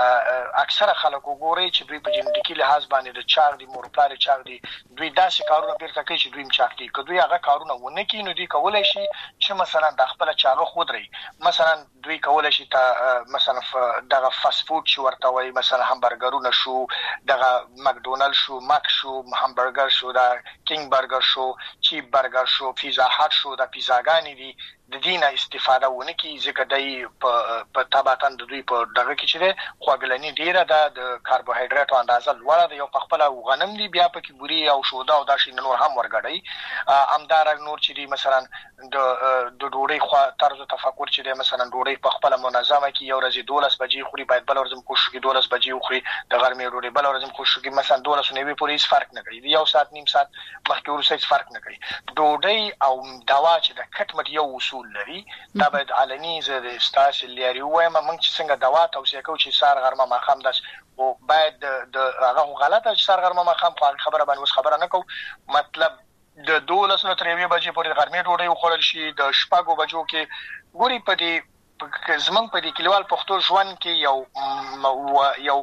اکثره خلک وګورئ چې دوی په جینیټیکي لحاظ باندې د چاغ دي، مور پلار چاغ دي، دوی داسې کارونه بیرته کوي چې دوی هم چاغ دي. که دوی هغه کارونه ونه کړي نو دوی کولای شي چې مثلا د خپل چاغخ ودري. مثلا دوی کولای شي ته مثلا دغه فاست فود چې ورته وایي، مثلا همبرګرونه شو، دغه مکډونالډ شو، مک شو، همبرګر شو، دا کینګ برګر شو، چیپ برګر شو، پیزا هات شو، دا پیزاګانی دي، د دینه استفاده ونه کی ځکه دای په په تابعتن د دوی په دغه کې چې ده خوګلنی ډیره ده، د کاربوهایډریټ اندازه لوړه ده، یو په خپل غنم دی، بیا په کې بوري او شودا او دا شي نور هم ورګړی. امدار نور چې دی مثلا د د ډوړې خو طرز تفکر چې دی مثلا ډوړې په خپل منظمه کې یو ورځ دولس بجې خوري، باید بل ورځ کوشش کې دولس بجې خوري، د غرمې ډوړې بل ورځ کوشش کې مثلا دولس نه وي پورې هیڅ فرق نه کوي، یو ساعت نیم ساعت مخکې ورسې هیڅ فرق نه کوي. ډوډۍ او دوا چې د کټمټ یو اصول لري، دا باید علني زه د استاس لري وایم موږ چې څنګه دوا توصیه کوو چې سار غرمه ماخام داس او باید د هغه غلطه چې سار غرمه ماخام خبره باندې وس خبره نه کوو. مطلب د دولس نه تر یوې بجې پورې غرمې ډوډۍ وخوړل شي، د شپږو بجو کې ګوري په دې زمنګ په دې کلیوال پښتو ژوند کې یو یو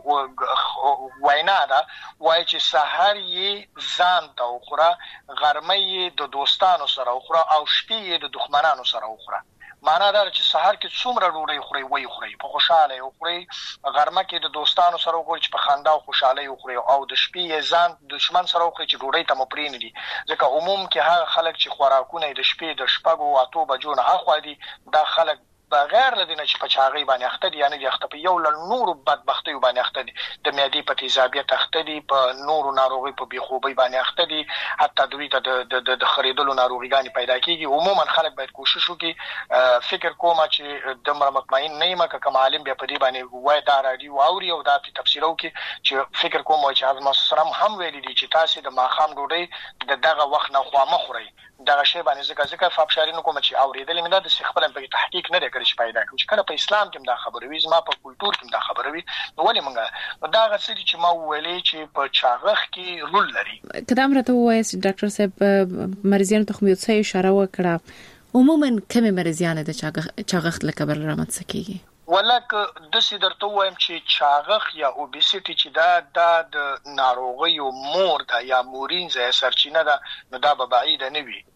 وینا ده، وایي چې سحر یې ځان ته وخوره، غرمه یې د دوستانو سره وخوره او شپې یې د دښمنانو سره وخوره. معنا دا چې سحر کې څومره ډوډۍ خوري وای خوري په خوشاله وخوري، غرمه کې د دوستانو سره وخوري چې په خندا او خوشاله وخوري، او د شپې یې ځان دشمن سره وخوري چې ډوډۍ ته مپرین دي. ځکه عموم کې هغه خلک چې خوراکونه د شپې د شپږو اتو بجو نه اخوا دي، دا خلک بغیر لدینه چې په چاغي باندې اخته دي، یعنی د اخته په یو ل نور بدبختی باندې اخته دي، د معدې په تیزابیت اخته دي، په نورو ناروغي په بیخوبي باندې اخته دي، حتی دوی ته د د خریدلو ناروغیګانی پیدا کیږي. عموما خلک باید کوشش وکړي. فکر کوم چې د مر مطمئن نه یم که کوم عالم بیا په دې باندې وای دا راډیو اوري او دا په تفسیرو کې چې فکر کوم چې حضرت سلام هم ویلي دي چې تاسو د ماخام ډوډۍ د دغه وخت نه خوا مخوري، دغه شی باندې ځکه ځکه فابشارینو کوم چې اوریدل مې دا د خپل په تحقیق نه کړی چې پیدا کړم چې کله په اسلام کې دا خبره وي، زما په کلچر کې دا خبره وي، نو ولې مونږه دا غسري چې ما ویلې چې په چاغخ کې رول لري. کدام راته وایي چې ډاکټر صاحب مریضانو ته خو یو څه اشاره وکړه، عموما کوم مریضان د چاغخ چاغخ لکبر رامنځته کیږي؟ ولکه د سي درته وایم چې چاغخ یا اوبیسيټي چې دا د ناروغیو مور ده یا مورین ځای سرچینه ده، نو دا به بعید نه وي.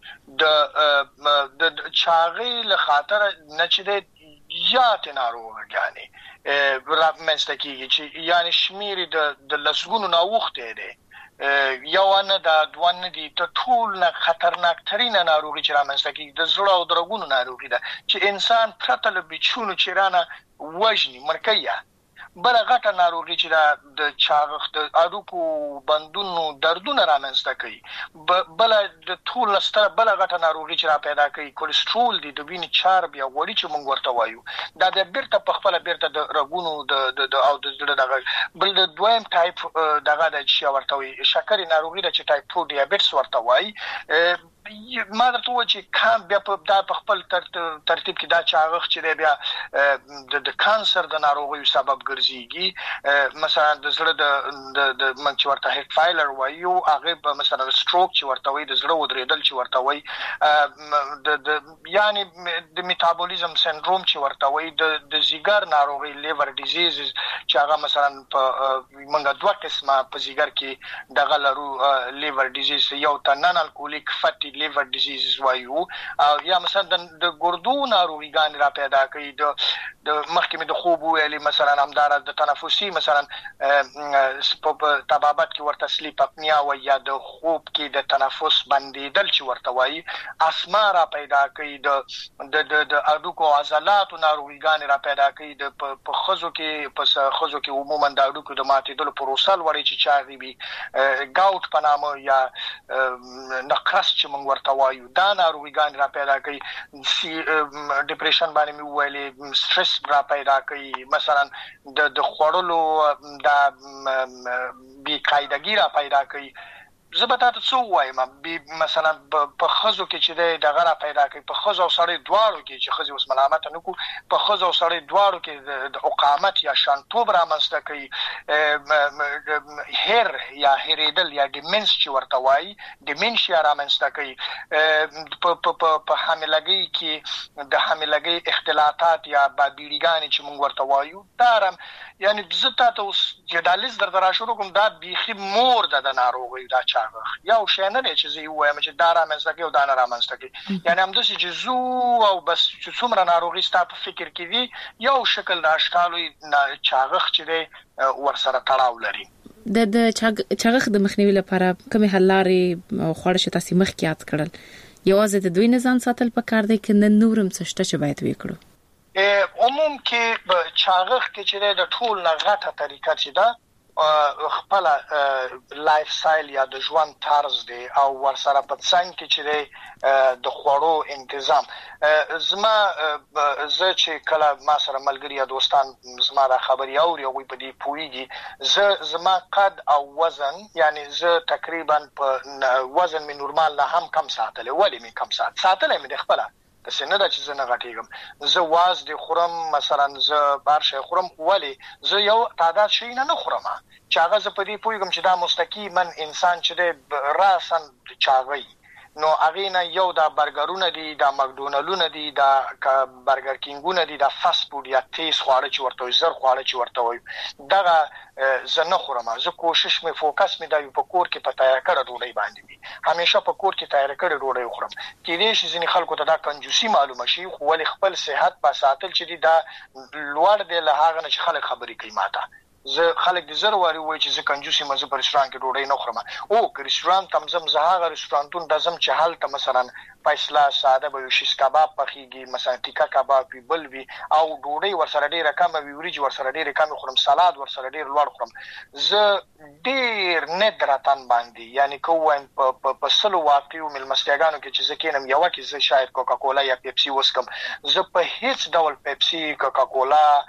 د د چاغي له خاطر نه چې د یات ناروغیانی رامنځته کیږي چې یعنی شمیر د د لسګونو ناوخته ده، یو نه دا دوه دي ته ټول نه خطرناک ترين ناروغي چې رامنځته کیږي د زړه او درګونو ناروغي ده چې انسان پرته له بچونو چیرانه وژني مرکیا. بل غټه ناروغي چې د چاغخ د اډوکو بندونو دردونه رامنځته کوي، بل د ټول لستر بل غټه ناروغي چې را پیدا کوي کولېسترول دي، د وینې چرب یا غوړي چې مونږ ورته وایو، دا د بیرته په خپل بیرته د رګونو د او د زړه دغه بل د دویم ټایپ دغه د چې ورته وي شکرې ناروغي د چې ټایپ ټو ډیابټس ورته وایي. ما درته و چې کام بیا په د خپل ترتیب کې دا چاغخ چې بیا د کانسر د ناروغیو سبب ګرځيږي، مثلا د زړه د د منچ ورته هیټ فایلر وایو، هغه مثلا سټروک چې ورته وایي، د زړه ودرېدل چې ورته وایي، د د یعنی د میټابولیزم سندروم چې ورته وایي، د د زیګر ناروغي لیور ډیزیز چې هغه مثلا په منګه دوه قسمه په زیګر کې دغه لرو لیور ډیزیز، یو ته نن الکولیک فټي لیور ډیزیز وایو او یا مثلا د ګردو ناروغیګان را پیدا کوي د د مخکې د خوب ویلي مثلا همدار د تنفسي مثلا په طبابت کې ورته سلیپ اپنیا و یا د خوب کې د تنفس بندیدل چې ورته وایي اسما را پیدا کوي د د د اډوکو عضلات ناروغیګان را پیدا کوي د په خزو کې په خزو کې عموما د اډوکو د ماتېدلو پروسل وړي چې چاغي وي ګاوټ په نامه یا نقرس چې موږ ورته وایو دا ناروغیګان را پیدا کوي ډیپریشن باندې مې ویلي سټرس را پیدا کوي مثلا د د خورلو د بی قاعدګي را پیدا کوي زبتا ته څو وایم مثلا په خزو کې چې د غره پیدا کوي په خزو او سړی دواړو کې چې خزي اوس ملامت نه کو په خزو او سړی دواړو کې د حکومت یا شانتوب را منځته کوي هر یا هریدل یا ډیمنس چې ورته وایي ډیمنشیا را منځته کوي په په په حاملګي کې د حاملګي اختلاطات یا بابیړیګان چې موږ ورته وایو دا یعنی زتا ته اوس جدالیز در درا شروع کوم دا بيخي مور د ناروغي دا یو شی نه چې زه وایم چې دا را منځته کوي او دا نه را منځته کوي یعنی هم د جزو او بس چې څومره ناروغي ستاسو فکر کې دي یو شکل د اشکالو چاغخ چې ورسره تړاو لري د د چاغخ د مخنیوي لپاره کومه حل لارې او خورش تاسو مخ کې یاد کړل یوازې د دوی نظام ساتل پکار دی که نه نورم څه شته چې باید وکړو عموم کې چاغخ کې چې د ټول نه غټه طریقه چې ده خپل لایف سټایل یا د ژوند طرز دی او ورسره په څنګه کې چې د خوړو تنظیم زما زه چې کله ما سره ملګری یا دوستان زما را خبري اوري او په دې پويږي زه زما قد او وزن یعنی زه تقریبا په وزن می نورمال نه هم کم ساتل ولی می کم سات ساتل می د خپل څنګه دا چې زه نه غټیږم زه واز د خورم مثلا زه بارشه خورم ولی زه یو تعداد شي نه نه خورم چې هغه زه په دې پوهیږم چې دا مستقیما انسان چې راسن چاغي نو هغه نه یو دا برګرونه دي دا ماکډونالډونه دي دا برګر کینګونه دي دا فاست فود یا تیز خواړه چې ورته زر خواړه چې ورته وي دغه زه نه خورم زه کوشش مې فوکس مې دا په کور کې په تیار کړه ډوډۍ باندې وي همیشه په کور کې تیار کړه ډوډۍ خورم کې دې شي ځینې خلکو ته دا کنجوسي معلومه شي خو ول خپل صحت په ساتل چې دا لوړ دی له هغه نه چې خلک خبرې کوي ماته زه خلک د زر واري وای چې زه کنجوسي مزه پر رستوران کې ډوډۍ نه خورم او که رستوران تم زم زه هغه رستورانتون د زم چې حالت مثلا فیصله ساده به شیش کباب پخېږي مثلا ټیکا کباب بل وی او ډوډۍ ورسره ډیره کم وی وريج ورسره ډیره کم خورم سلاد ورسره ډیر لوړ خورم زه ډیر ندرتان باندې یعنی کوم په سلو واقعو ملمستیاګانو کې چې زه کینم یو کې زه شاید کوکا کولا یا پیپسي وسکم زه په هیڅ ډول پیپسي کوکا کولا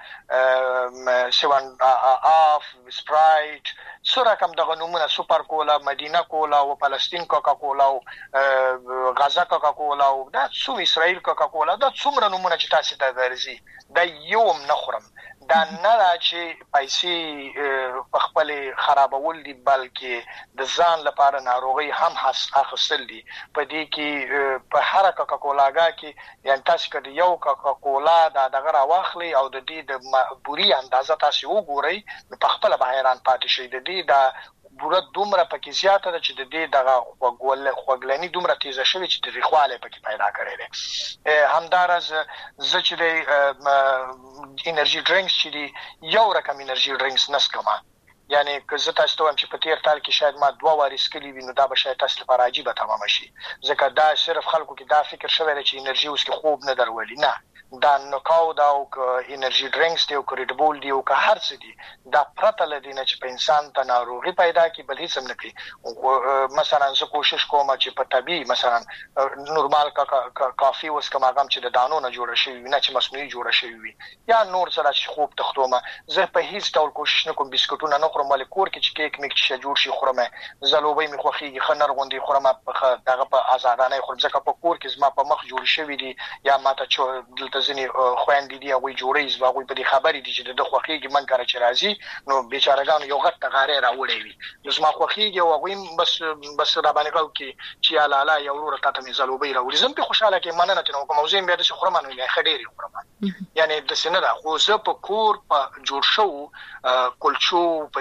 سیوان اف سپرایټ سره کوم دغه نمونه سوپر کولا مدینه کولا او فلسطین کوکا کولا او غزا کوکا کولا او دا څو اسرائیل کوکا کولا دا څومره نمونه چې تاسو ته درځي دا یوم نه خورم دا نه چې پیسې په خپل خرابول دي بلکې د ځان لپاره ناروغي هم حس اخستل دي په دې کې په هر کوکا کولاګه کې یعنی تاسو کله یو کوکا کولا دا دغه راوخلی او د دې د بوري اندازه تاسو وګورئ په خپل بهران پاتې شي د دې دا بوره دومره پکې زیاته ده چې د دې دغه خوګول خوګلنی دومره تیزه شوی چې د ریخواله پکې پیدا کړي دي همدارز زه چې د انرژي ډرینکس چې دی یو رقم انرژي ډرینکس نسکما یعنی که زه تاسو ته وایم چې په تیر کال کې شاید ما دوه واري سکلی وینم دا به شاید تاسو لپاره عجیبه تمام شي ځکه دا صرف خلکو کې دا فکر شوی چې انرژي اوس کې خوب نه درولي نه دا نوکاو دا او انرژي ډرینکس دی او ریډ بول دی او که هر څه دی دا پرته لدینه چې په انسان ته ناروغي پیدا کی بل هیڅ نه کوي مثلا زه کوشش کوم چې په طبي مثلا نورمال کافي وس کوم هغه چې د دانو نه جوړ شوی نه چې مصنوعي جوړ شوی وي یا نور سره چې خوب تختومه زه په هیڅ ډول کوشش نه کوم بسکټونه نه خورم ولې کور کې چې کیک میک چې جوړ شي خورم زلوبې می خوخيږي خنر غوندي خورم په دغه په آزادانه خورم ځکه په کور کې زما په مخ جوړ شوی دي یا ماته چې ځنی خويندې دی او جوړې زواغوي په دې خبرې دي چې د خوخيږي من کار چې راځي نو بیچارهګانو یو غټ غاره راوړې وي نو زما خوخيږي او غویم بس بس را باندې کو کې چې لاله یو ور ته مې زلوبې راوړي زم په خوشاله کې مننه ته نو کوم موضوع مې د خورم نو یې خډيري خورم یعنی د سینه دا خو زه په کور په جوړ شو کلچو په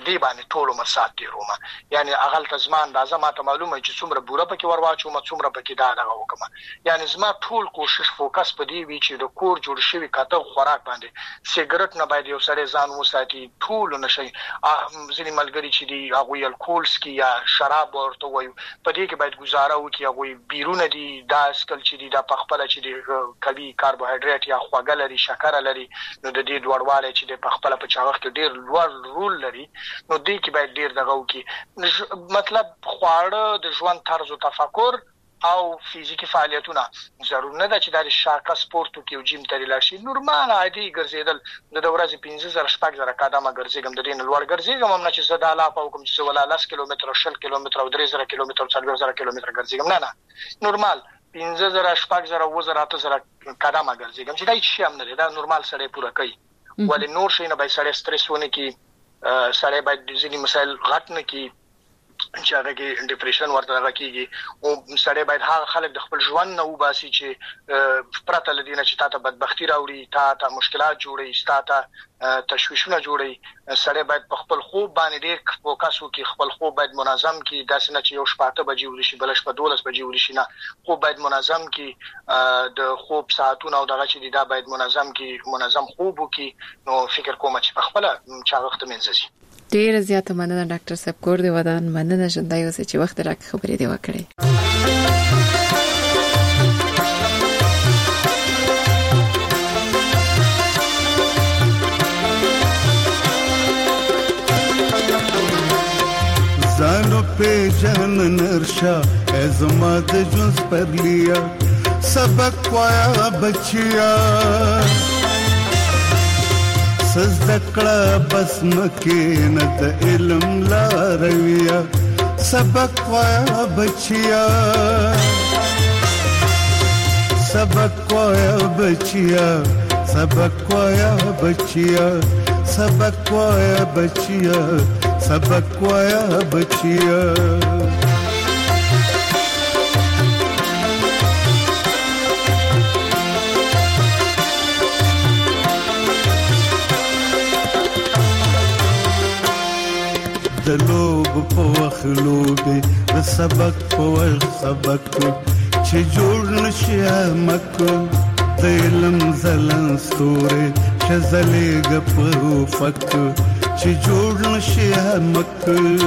دې باندې ټول عمر سات تیروم. یعنی اغل تزمان دا زما ته معلومه چې څومره بوره پکې ورواچو ما څومره پکې دا دغه وکم. یعنی زما ټول کوشش فوکس په دې وی چې د کور جوړ شوی کاته خوراک باندې سیګریټ نه باید یو سړی ځان وساتي، ټول نشي ځینې ملګری چې دی هغه الکول سکي یا شراب ورته وایو په دې کې باید گزاره وکړي. هغه بیرونه دي دا سکل چې دی دا پخپله چې دی کوي کاربوهایډریټ یا خواږه لري شکر لري نو د دې ډوړواله چې دی پخپله په چاغښت کې ډیر لوړ رول لري نو دې کې باید ډیر دغه وکړي. مطلب خواړه د ژوند طرز او تفکر او فزیکی فعالیتونه ضرور نه ده چې د شاکه سپورت او کې جیم ته لاړ شي. نورمال عادي ګرځیدل د ورځې پنځه زره شپږ زره قدمه ګرځېږم د دې لوړ ګرځېږم هم نه چې زه د الا په کوم چې ولا لس کیلومتر شل کیلومتر او درې زره کیلومتر او څلور زره کیلومتر ګرځېږم نه نه نورمال پنځه زره شپږ زره و زره اته زره قدمه ګرځېږم چې دا هیڅ شی هم نه دی. دا نورمال سړی پوره کوي ولې نور شي نه به سړی سټرس ونه کی سړی باید ځینې مسایل غټ نه کی چې هغه کې ډیپریشن ورته راکېږي او سړی باید هغه خلک د خپل ژوند نه وباسي چې پرته لدینه چې تاسو بدبختی راوړي تاسو مشکلات جوړي تاسو تشویشونه جوړي. سړی باید په خپل خوب باندې ډېر فوکس وکړي، خپل خوب باید منظم کړي، داسې نه چې یو شپه اته بجې ورشي بل شپه دولس بجې ورشي نه، خوب باید منظم کړي، د خوب ساعتونه او دغه چې دا باید منظم کړي، منظم خوب وکړي. نو فکر کوم چې په خپل چاغښت منځي. ډیر زیاته مننه ډاکټر صاحب کور دی ودان مننه ژوندۍ اوسئ چې وخت راکړ خبرې دی وکړې. زانو په جهان نرشا ازما د جز پر لیا سبق وایا بچیا سزدکړه بس مکه نه د علم لارویا سبق وایا بچیا سبق وایا بچیا سبق وایا بچیا سبق وایا بچیا سبق وایا بچیا. د لوب په وخت لوبې د سبق په وخت سبق چې جوړ نشي مک د علم زلن ستوري چې زلېږ په فک چې جوړ نشي مک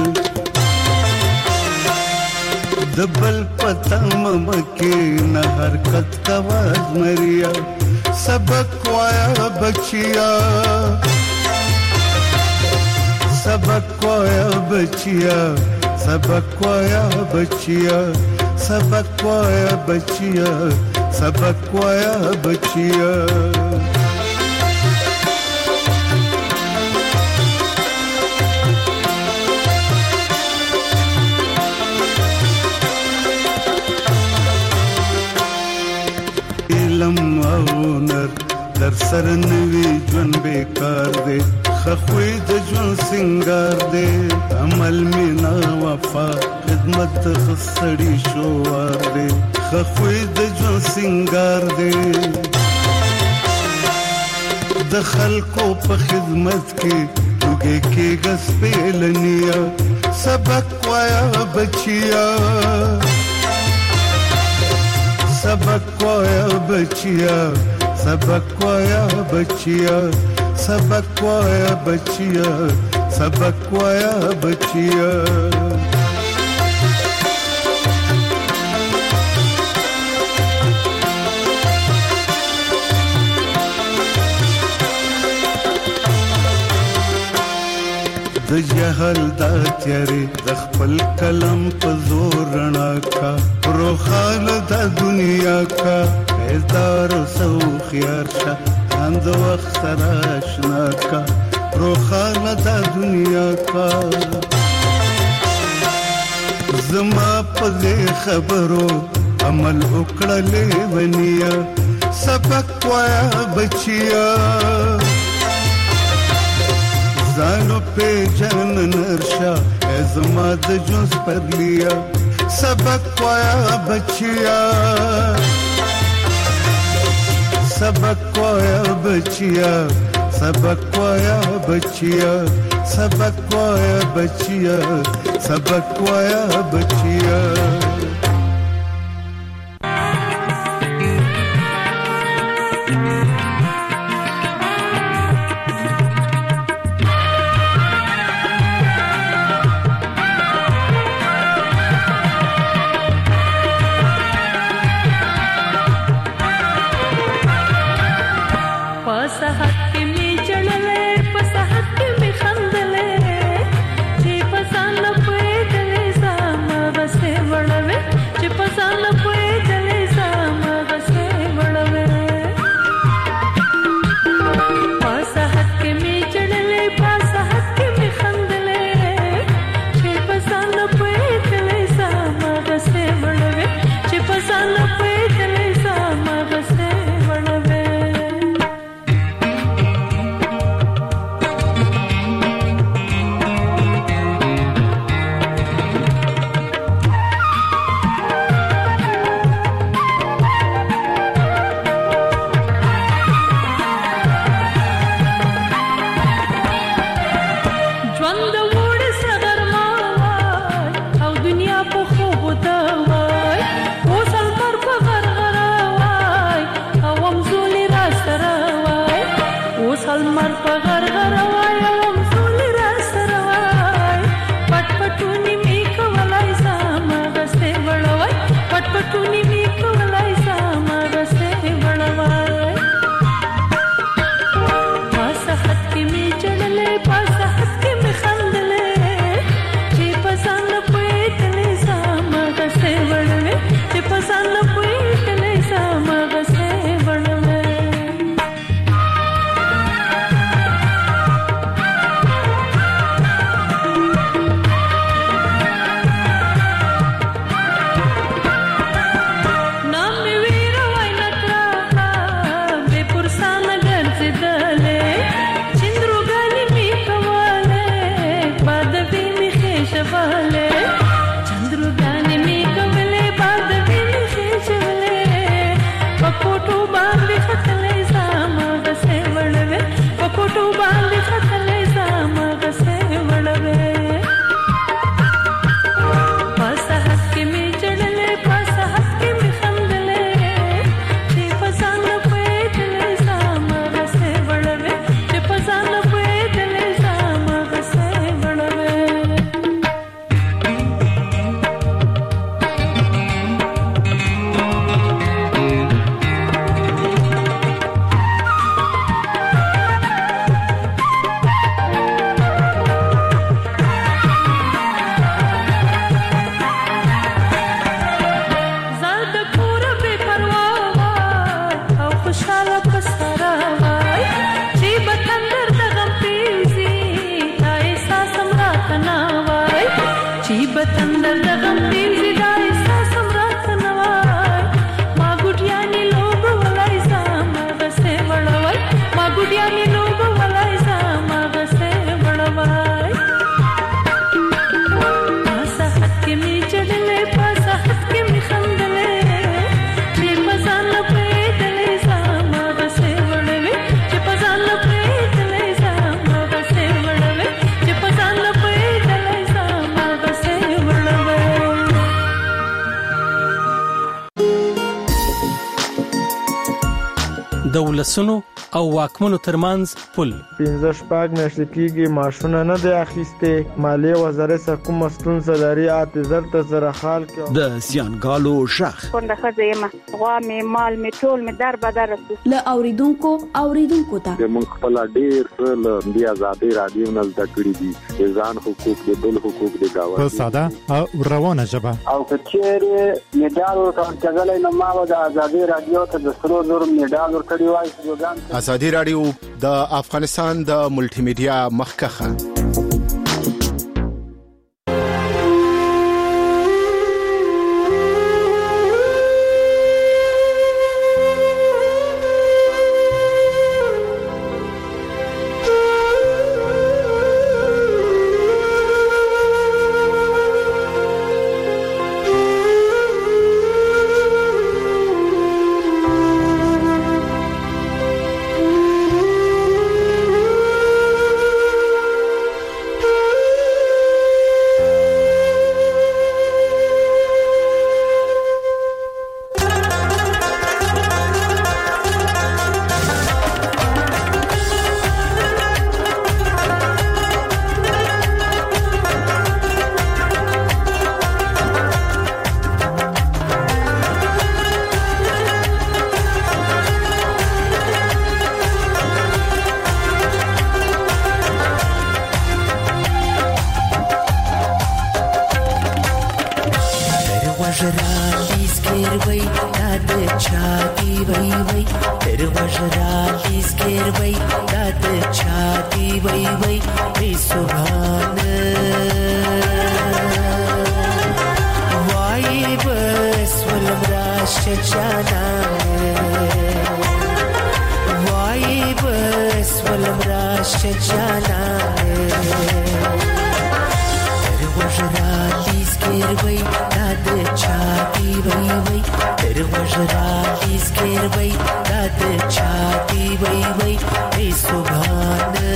د بل پتم مکه نه حرکت کواز مریا سبق وایا بچیا سبق وایا بچیا سبق وایا بچیا سبق وایا بچیا سبق وایا بچیا. علم او نر در سر نوی ژوند بیکار دی خخوی د ژوند سنگار دی عمل مینا وفا خدمت خسړی شوار دی خخوی د ژوند سنگار دی د خلکو په خدمت کې وګي کې غس پیلنیا سبق وایا بچیا سبق وایا بچیا سبق وایا بچیا سبق وایا بچیا سبق وایا بچیا. د جهل دا تیارې د خپل کلم په زور رڼا کا روخال د دنیا کا بیدار سو خيار شه اند وخت سره آشنا کا روخال د دنیا کا زما په خبرو عمل وکړلې ونیا سبق وایا بچیا زانو په جن نرشا ازما د جوز پر لیا سبق وایا بچیا سبق وایا بچیا سبق وایا बचिया सबक वाया बचिया सबक वाया बचिया دولسونو او واکمنو ترمنځ پل پنځه شپږ میاشتې کېږي معاشونه نه دی اخیستې. مالیې وزارت څخه کومه ستونزه لري اته زر ته زره خال کې د زیانګالو شخ کونډه ښځه یم، غوا مې مال مې ټول مې در بدر رسو له اوریدونکو اوریدونکو ته موږ خپل ډیر څه له بیا آزادۍ رادیو نه زده کړي دي، ځان حقوق د بل حقوق د گاوه په ساده او روانه ژبه. او کچېره میډال ورکړل نو ما د آزادۍ رادیو ته د سرو زر میډال ورکړی وای. آزادۍ رادیو د افغانستان د ملټي میډیا مخکخه. scared way, not the chati way way. There was a rally scared way, not the chati way way. Hey Subhana, why bus walam rasha jana? Why bus walam rasha jana? There was a rally scared way, not the chati way way. There was a rally scared way, not the chati way way. Hey Subhana,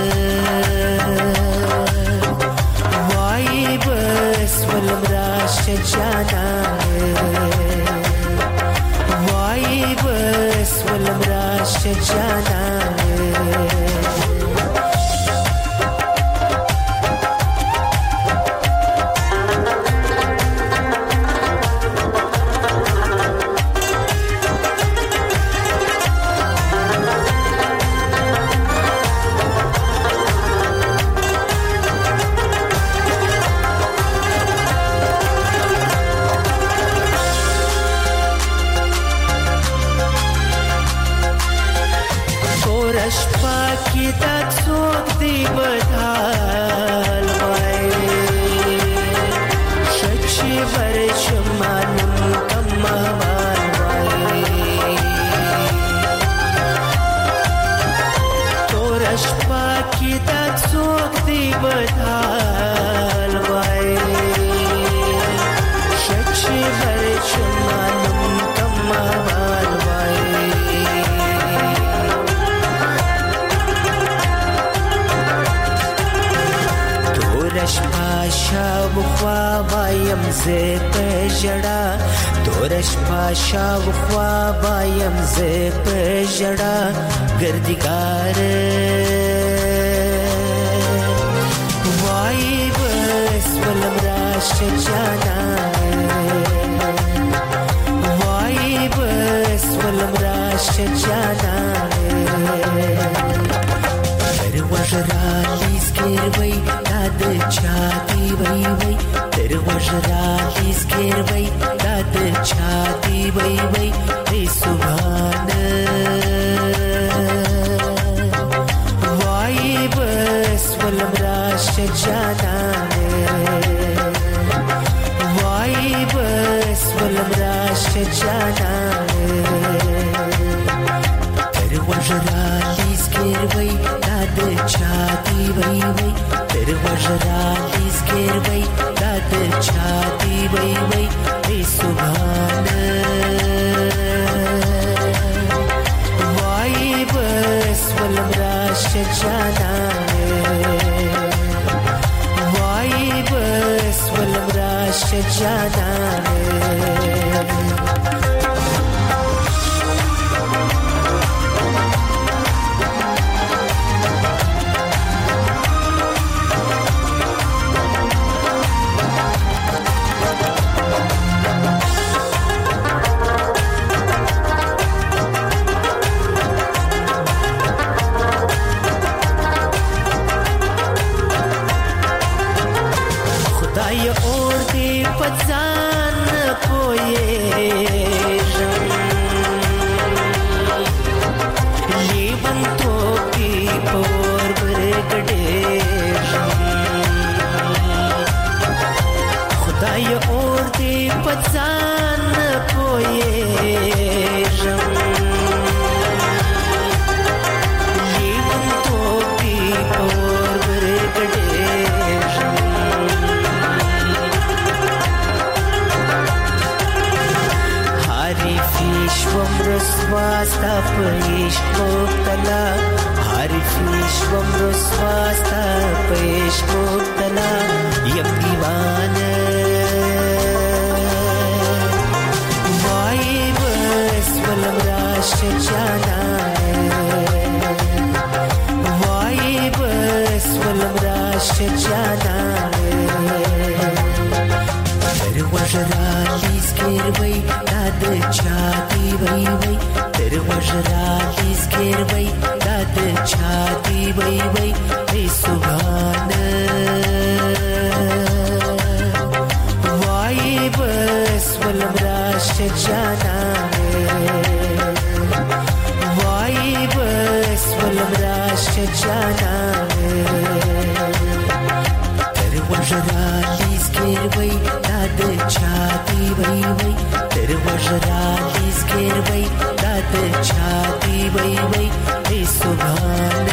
why bus walam rasha jana? Why bus walam rasha jana? जड़ा तोरश पाशा वख्वा बायम से पे जड़ा गर्दिकार वाई बस वलम राश जाना वाई बस वलम राश जाना तेरे वजराली स्केर वई नाद छाती वई वई तेरे वजराली स्केर वई नाद छाती वई वई हे सुभान वाई बस वलम राश जाना वाई बस वलम राश जाना तेरे वजराली स्केर वई नाद छाती वई वई तेरे वजराली स्केर वई नाद छाती वई वई हे सुभान वाई बस वलम राश जाना वाई बस वलम राश जाना شجانا وای بس ولم را شجانا تر وجرا لیز کیر وی داد چاتی وی وی تر وجرا لیز کیر وی داد چاتی وی وی ای سبحان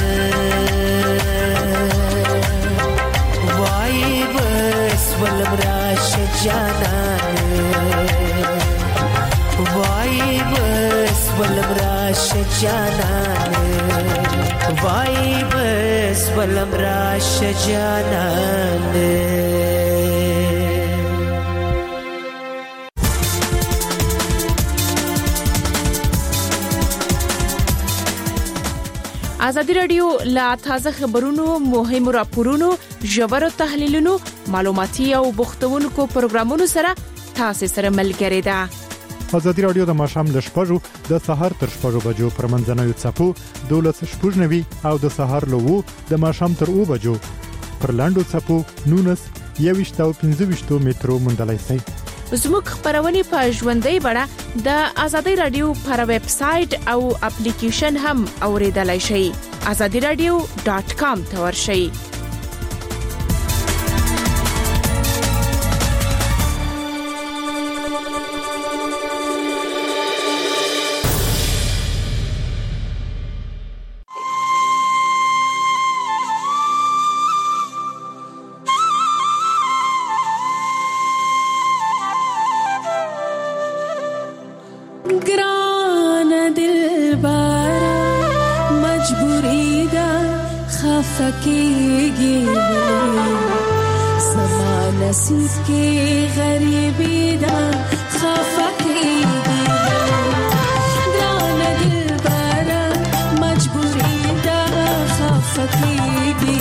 وای بس ولم را شجانا وای بس ولم را شجانا وای بس ولم را شجانا ازادي رادیو لا تازه خبرونو مهم راپورونو ژور تحلیلونو معلوماتي او بوختونکو پروګرامونو سره تاسو سره ملګری ده. ازادي رادیو د ماشام ل شپږو د سهار تر شپږو بجو پر منځنوي چپو دولس شپږنوي او د سهار له وو د ماشام تر او بجو پر لاندو چپو نونس یويشت او پنځه ویشت میټرو مندلای سي. زموږ خبرونه په ژوندۍ بڼه د ازادي رادیو پر ویب سټ او اپلیکیشن هم اوریدلای شئ. azadi radio dot com ته ورشئ. फकीगी समा नसीब की गरीबी दा खफकीगी ग्रान दिल बारा मजबूरी दा खफकीगी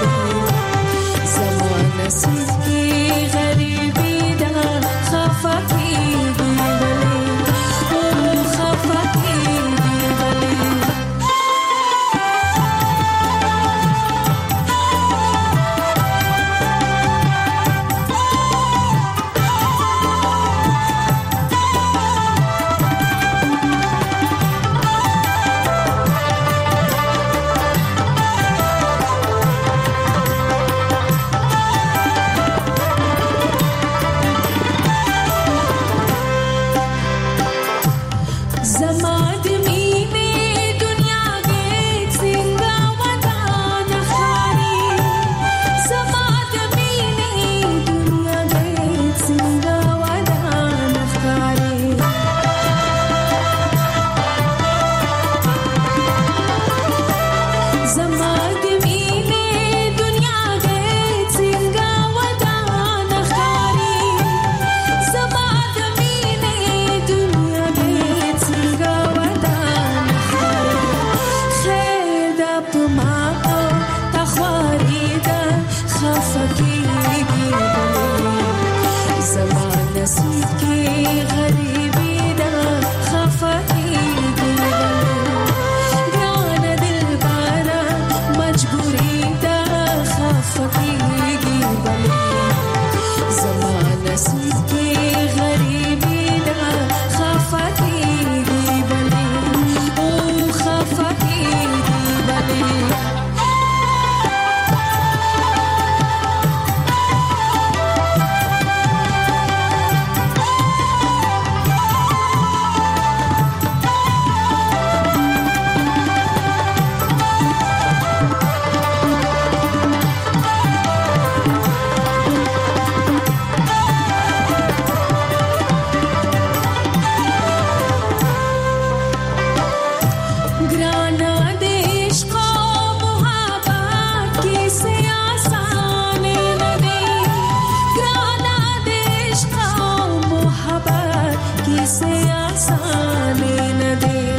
समा नसीब की गरीबी दा खफकीगी से आसान न दे